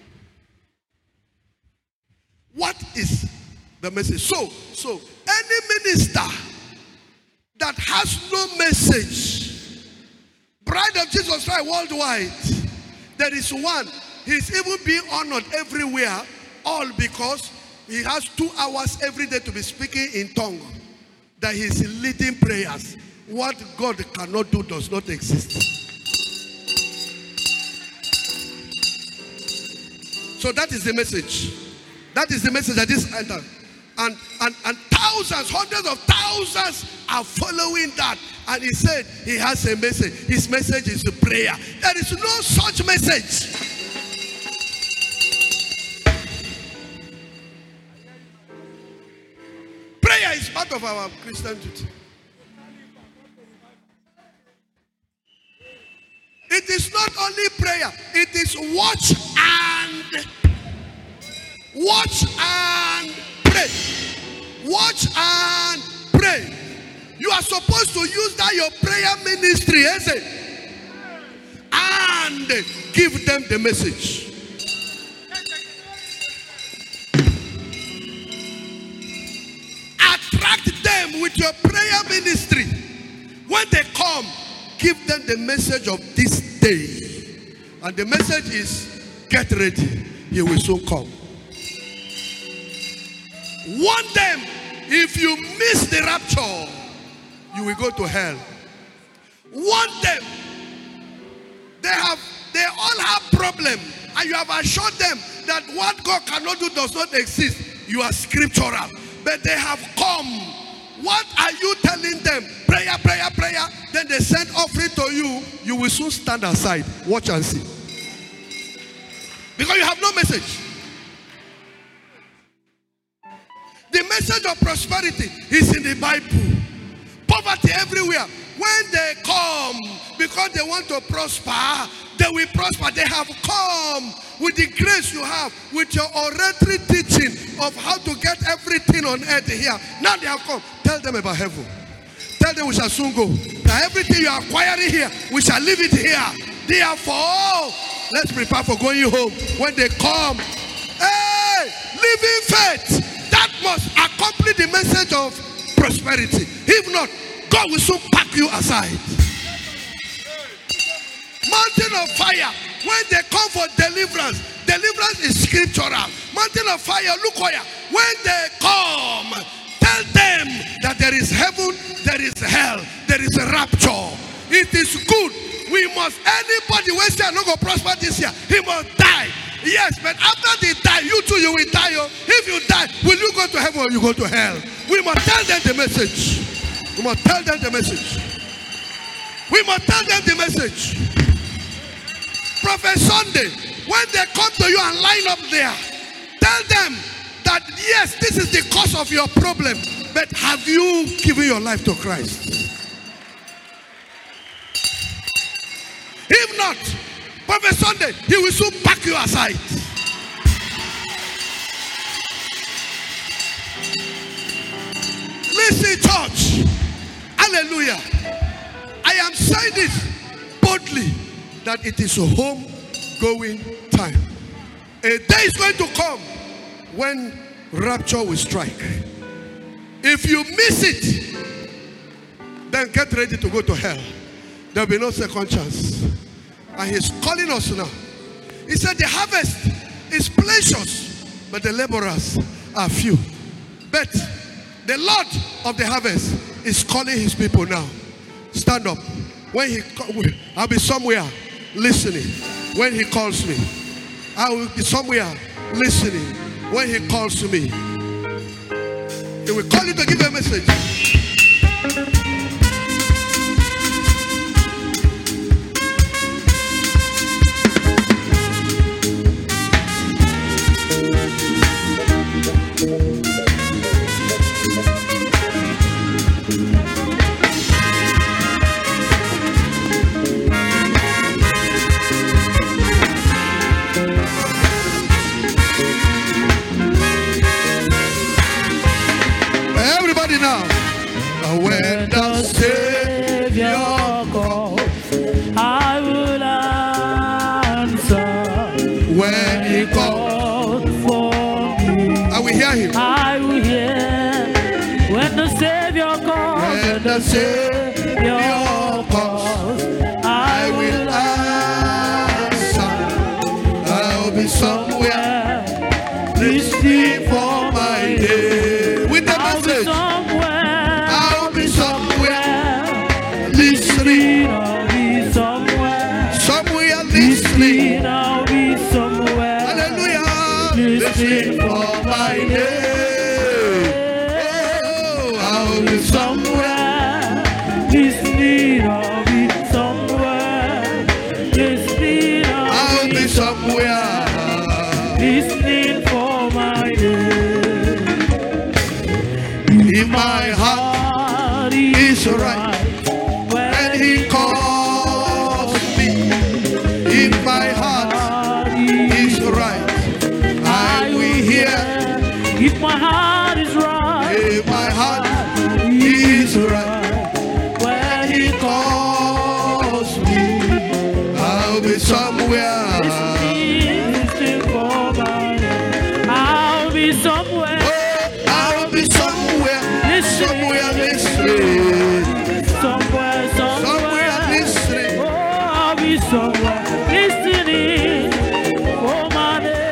What is the message? So, so any minister that has no message, Bride of Jesus Christ worldwide, there is one. He's even being honored everywhere, all because he has two hours every day to be speaking in tongue, that he's leading prayers. What God cannot do does not exist. So that is the message. That is the message that is entered. And, and, and thousands, hundreds of thousands are following that. And he said he has a message. His message is prayer. There is no such message. Prayer is part of our Christian duty. It is not only prayer, it is watch and watch and pray. Watch and pray. You are supposed to use that your prayer ministry, is it? And give them the message. Attract them with your prayer ministry. When they come, give them the message of this day. And the message is, get ready, he will soon come. Warn them, if you miss the rapture, you will go to hell. Warn them. They have, they all have problem, and you have assured them that what God cannot do does not exist. You are scriptural, but they have come. What are you telling them? Prayer, prayer, prayer. Then they send offering to you. You will soon stand aside. Watch and see. Because you have no message. The message of prosperity is in the Bible. Poverty everywhere. When they come, because they want to prosper, they will prosper. They have come with the grace you have, with your oratory teaching of how to get everything on earth here. Now they have come. Tell them about heaven. Tell them we shall soon go. Now everything you are acquiring here, we shall leave it here. Therefore, let's prepare for going home. When they come, hey, living faith, that must accompany the message of prosperity. If not, God will soon pack you aside. Mountain of fire, when they come for deliverance, deliverance is scriptural. Mountain of fire, look here. When they come, tell them that there is heaven, there is hell, there is a rapture. It is good. We must, anybody when say I'm not going to prosper this year, he must die. Yes, but after they die, you too, you will die. Oh. If you die, will you go to heaven or you go to hell? We must tell them the message. We must tell them the message. We must tell them the message. Prophet Sunday, when they come to you and line up there, tell them that yes, this is the cause of your problem, but have you given your life to Christ? If not, Prophet Sunday, he will soon pack you aside. Listen, church. Hallelujah. I am saying this boldly that it is a home going time. A day is going to come when rapture will strike. If you miss it, then get ready to go to hell. There will be no second chance. And he's calling us now. He said the harvest is plenteous, but the laborers are few. But the Lord of the harvest is calling his people now. Stand up. When he, I'll be somewhere listening. When he calls me, I will be somewhere listening. When he calls to me, he will call you to give a message. When the Savior calls, I will answer. When he calls for me, I will hear him. I will hear. When the Savior calls, When the Savior calls, I will answer. I'll be somewhere listening for my name. With the I'll be message, somewhere. I'll be somewhere listening. I'll be somewhere. Somewhere listening. I'll be somewhere. Hallelujah. Listening for my name. Oh, I'll be somewhere. Listening, I'll be somewhere. Listening, I'll be somewhere. listening for my name. In my heart Heart is right when when he calls me. somewhere listening for my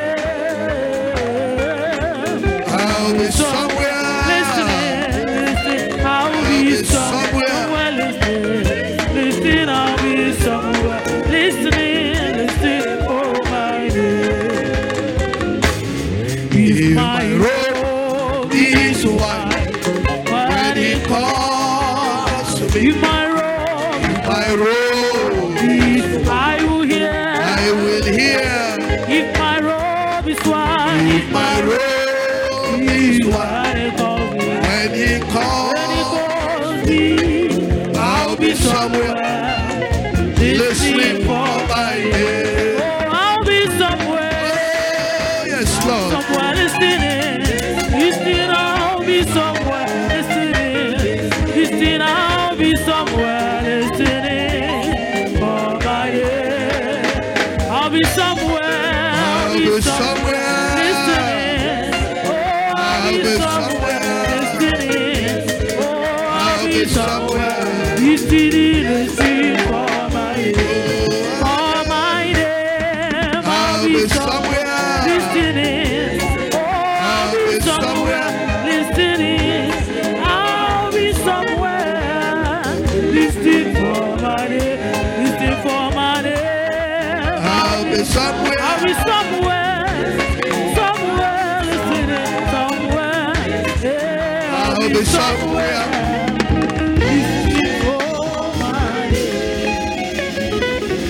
name. I'll be somewhere Listening, listening. I'll be be somewhere listening, listening. I'll be somewhere listening, listening for my name. If my road is wide, when he calls to me. if my road, My road, if I will hear, I will hear. if my road is wide, My road is wide. when it calls me, When he when it calls, calls me, I'll be somewhere listening for my name. Oh, I'll be somewhere, Oh, yes, Lord. somewhere listening, listening. I'll be somewhere listening, listening. I'll be somewhere listening for my name. I'll be somewhere, I'll be somewhere. listening. Oh, I'll be be somewhere listening. Oh, I'll I'll be be somewhere somewhere. listening, listening for my name. For my name, I'll be somewhere. listening. Oh, I'll be somewhere listening. I'll be somewhere listening for my name. Listening for my name. I'll be somewhere. I'll be somewhere, somewhere listening, somewhere. Yeah, I'll be somewhere.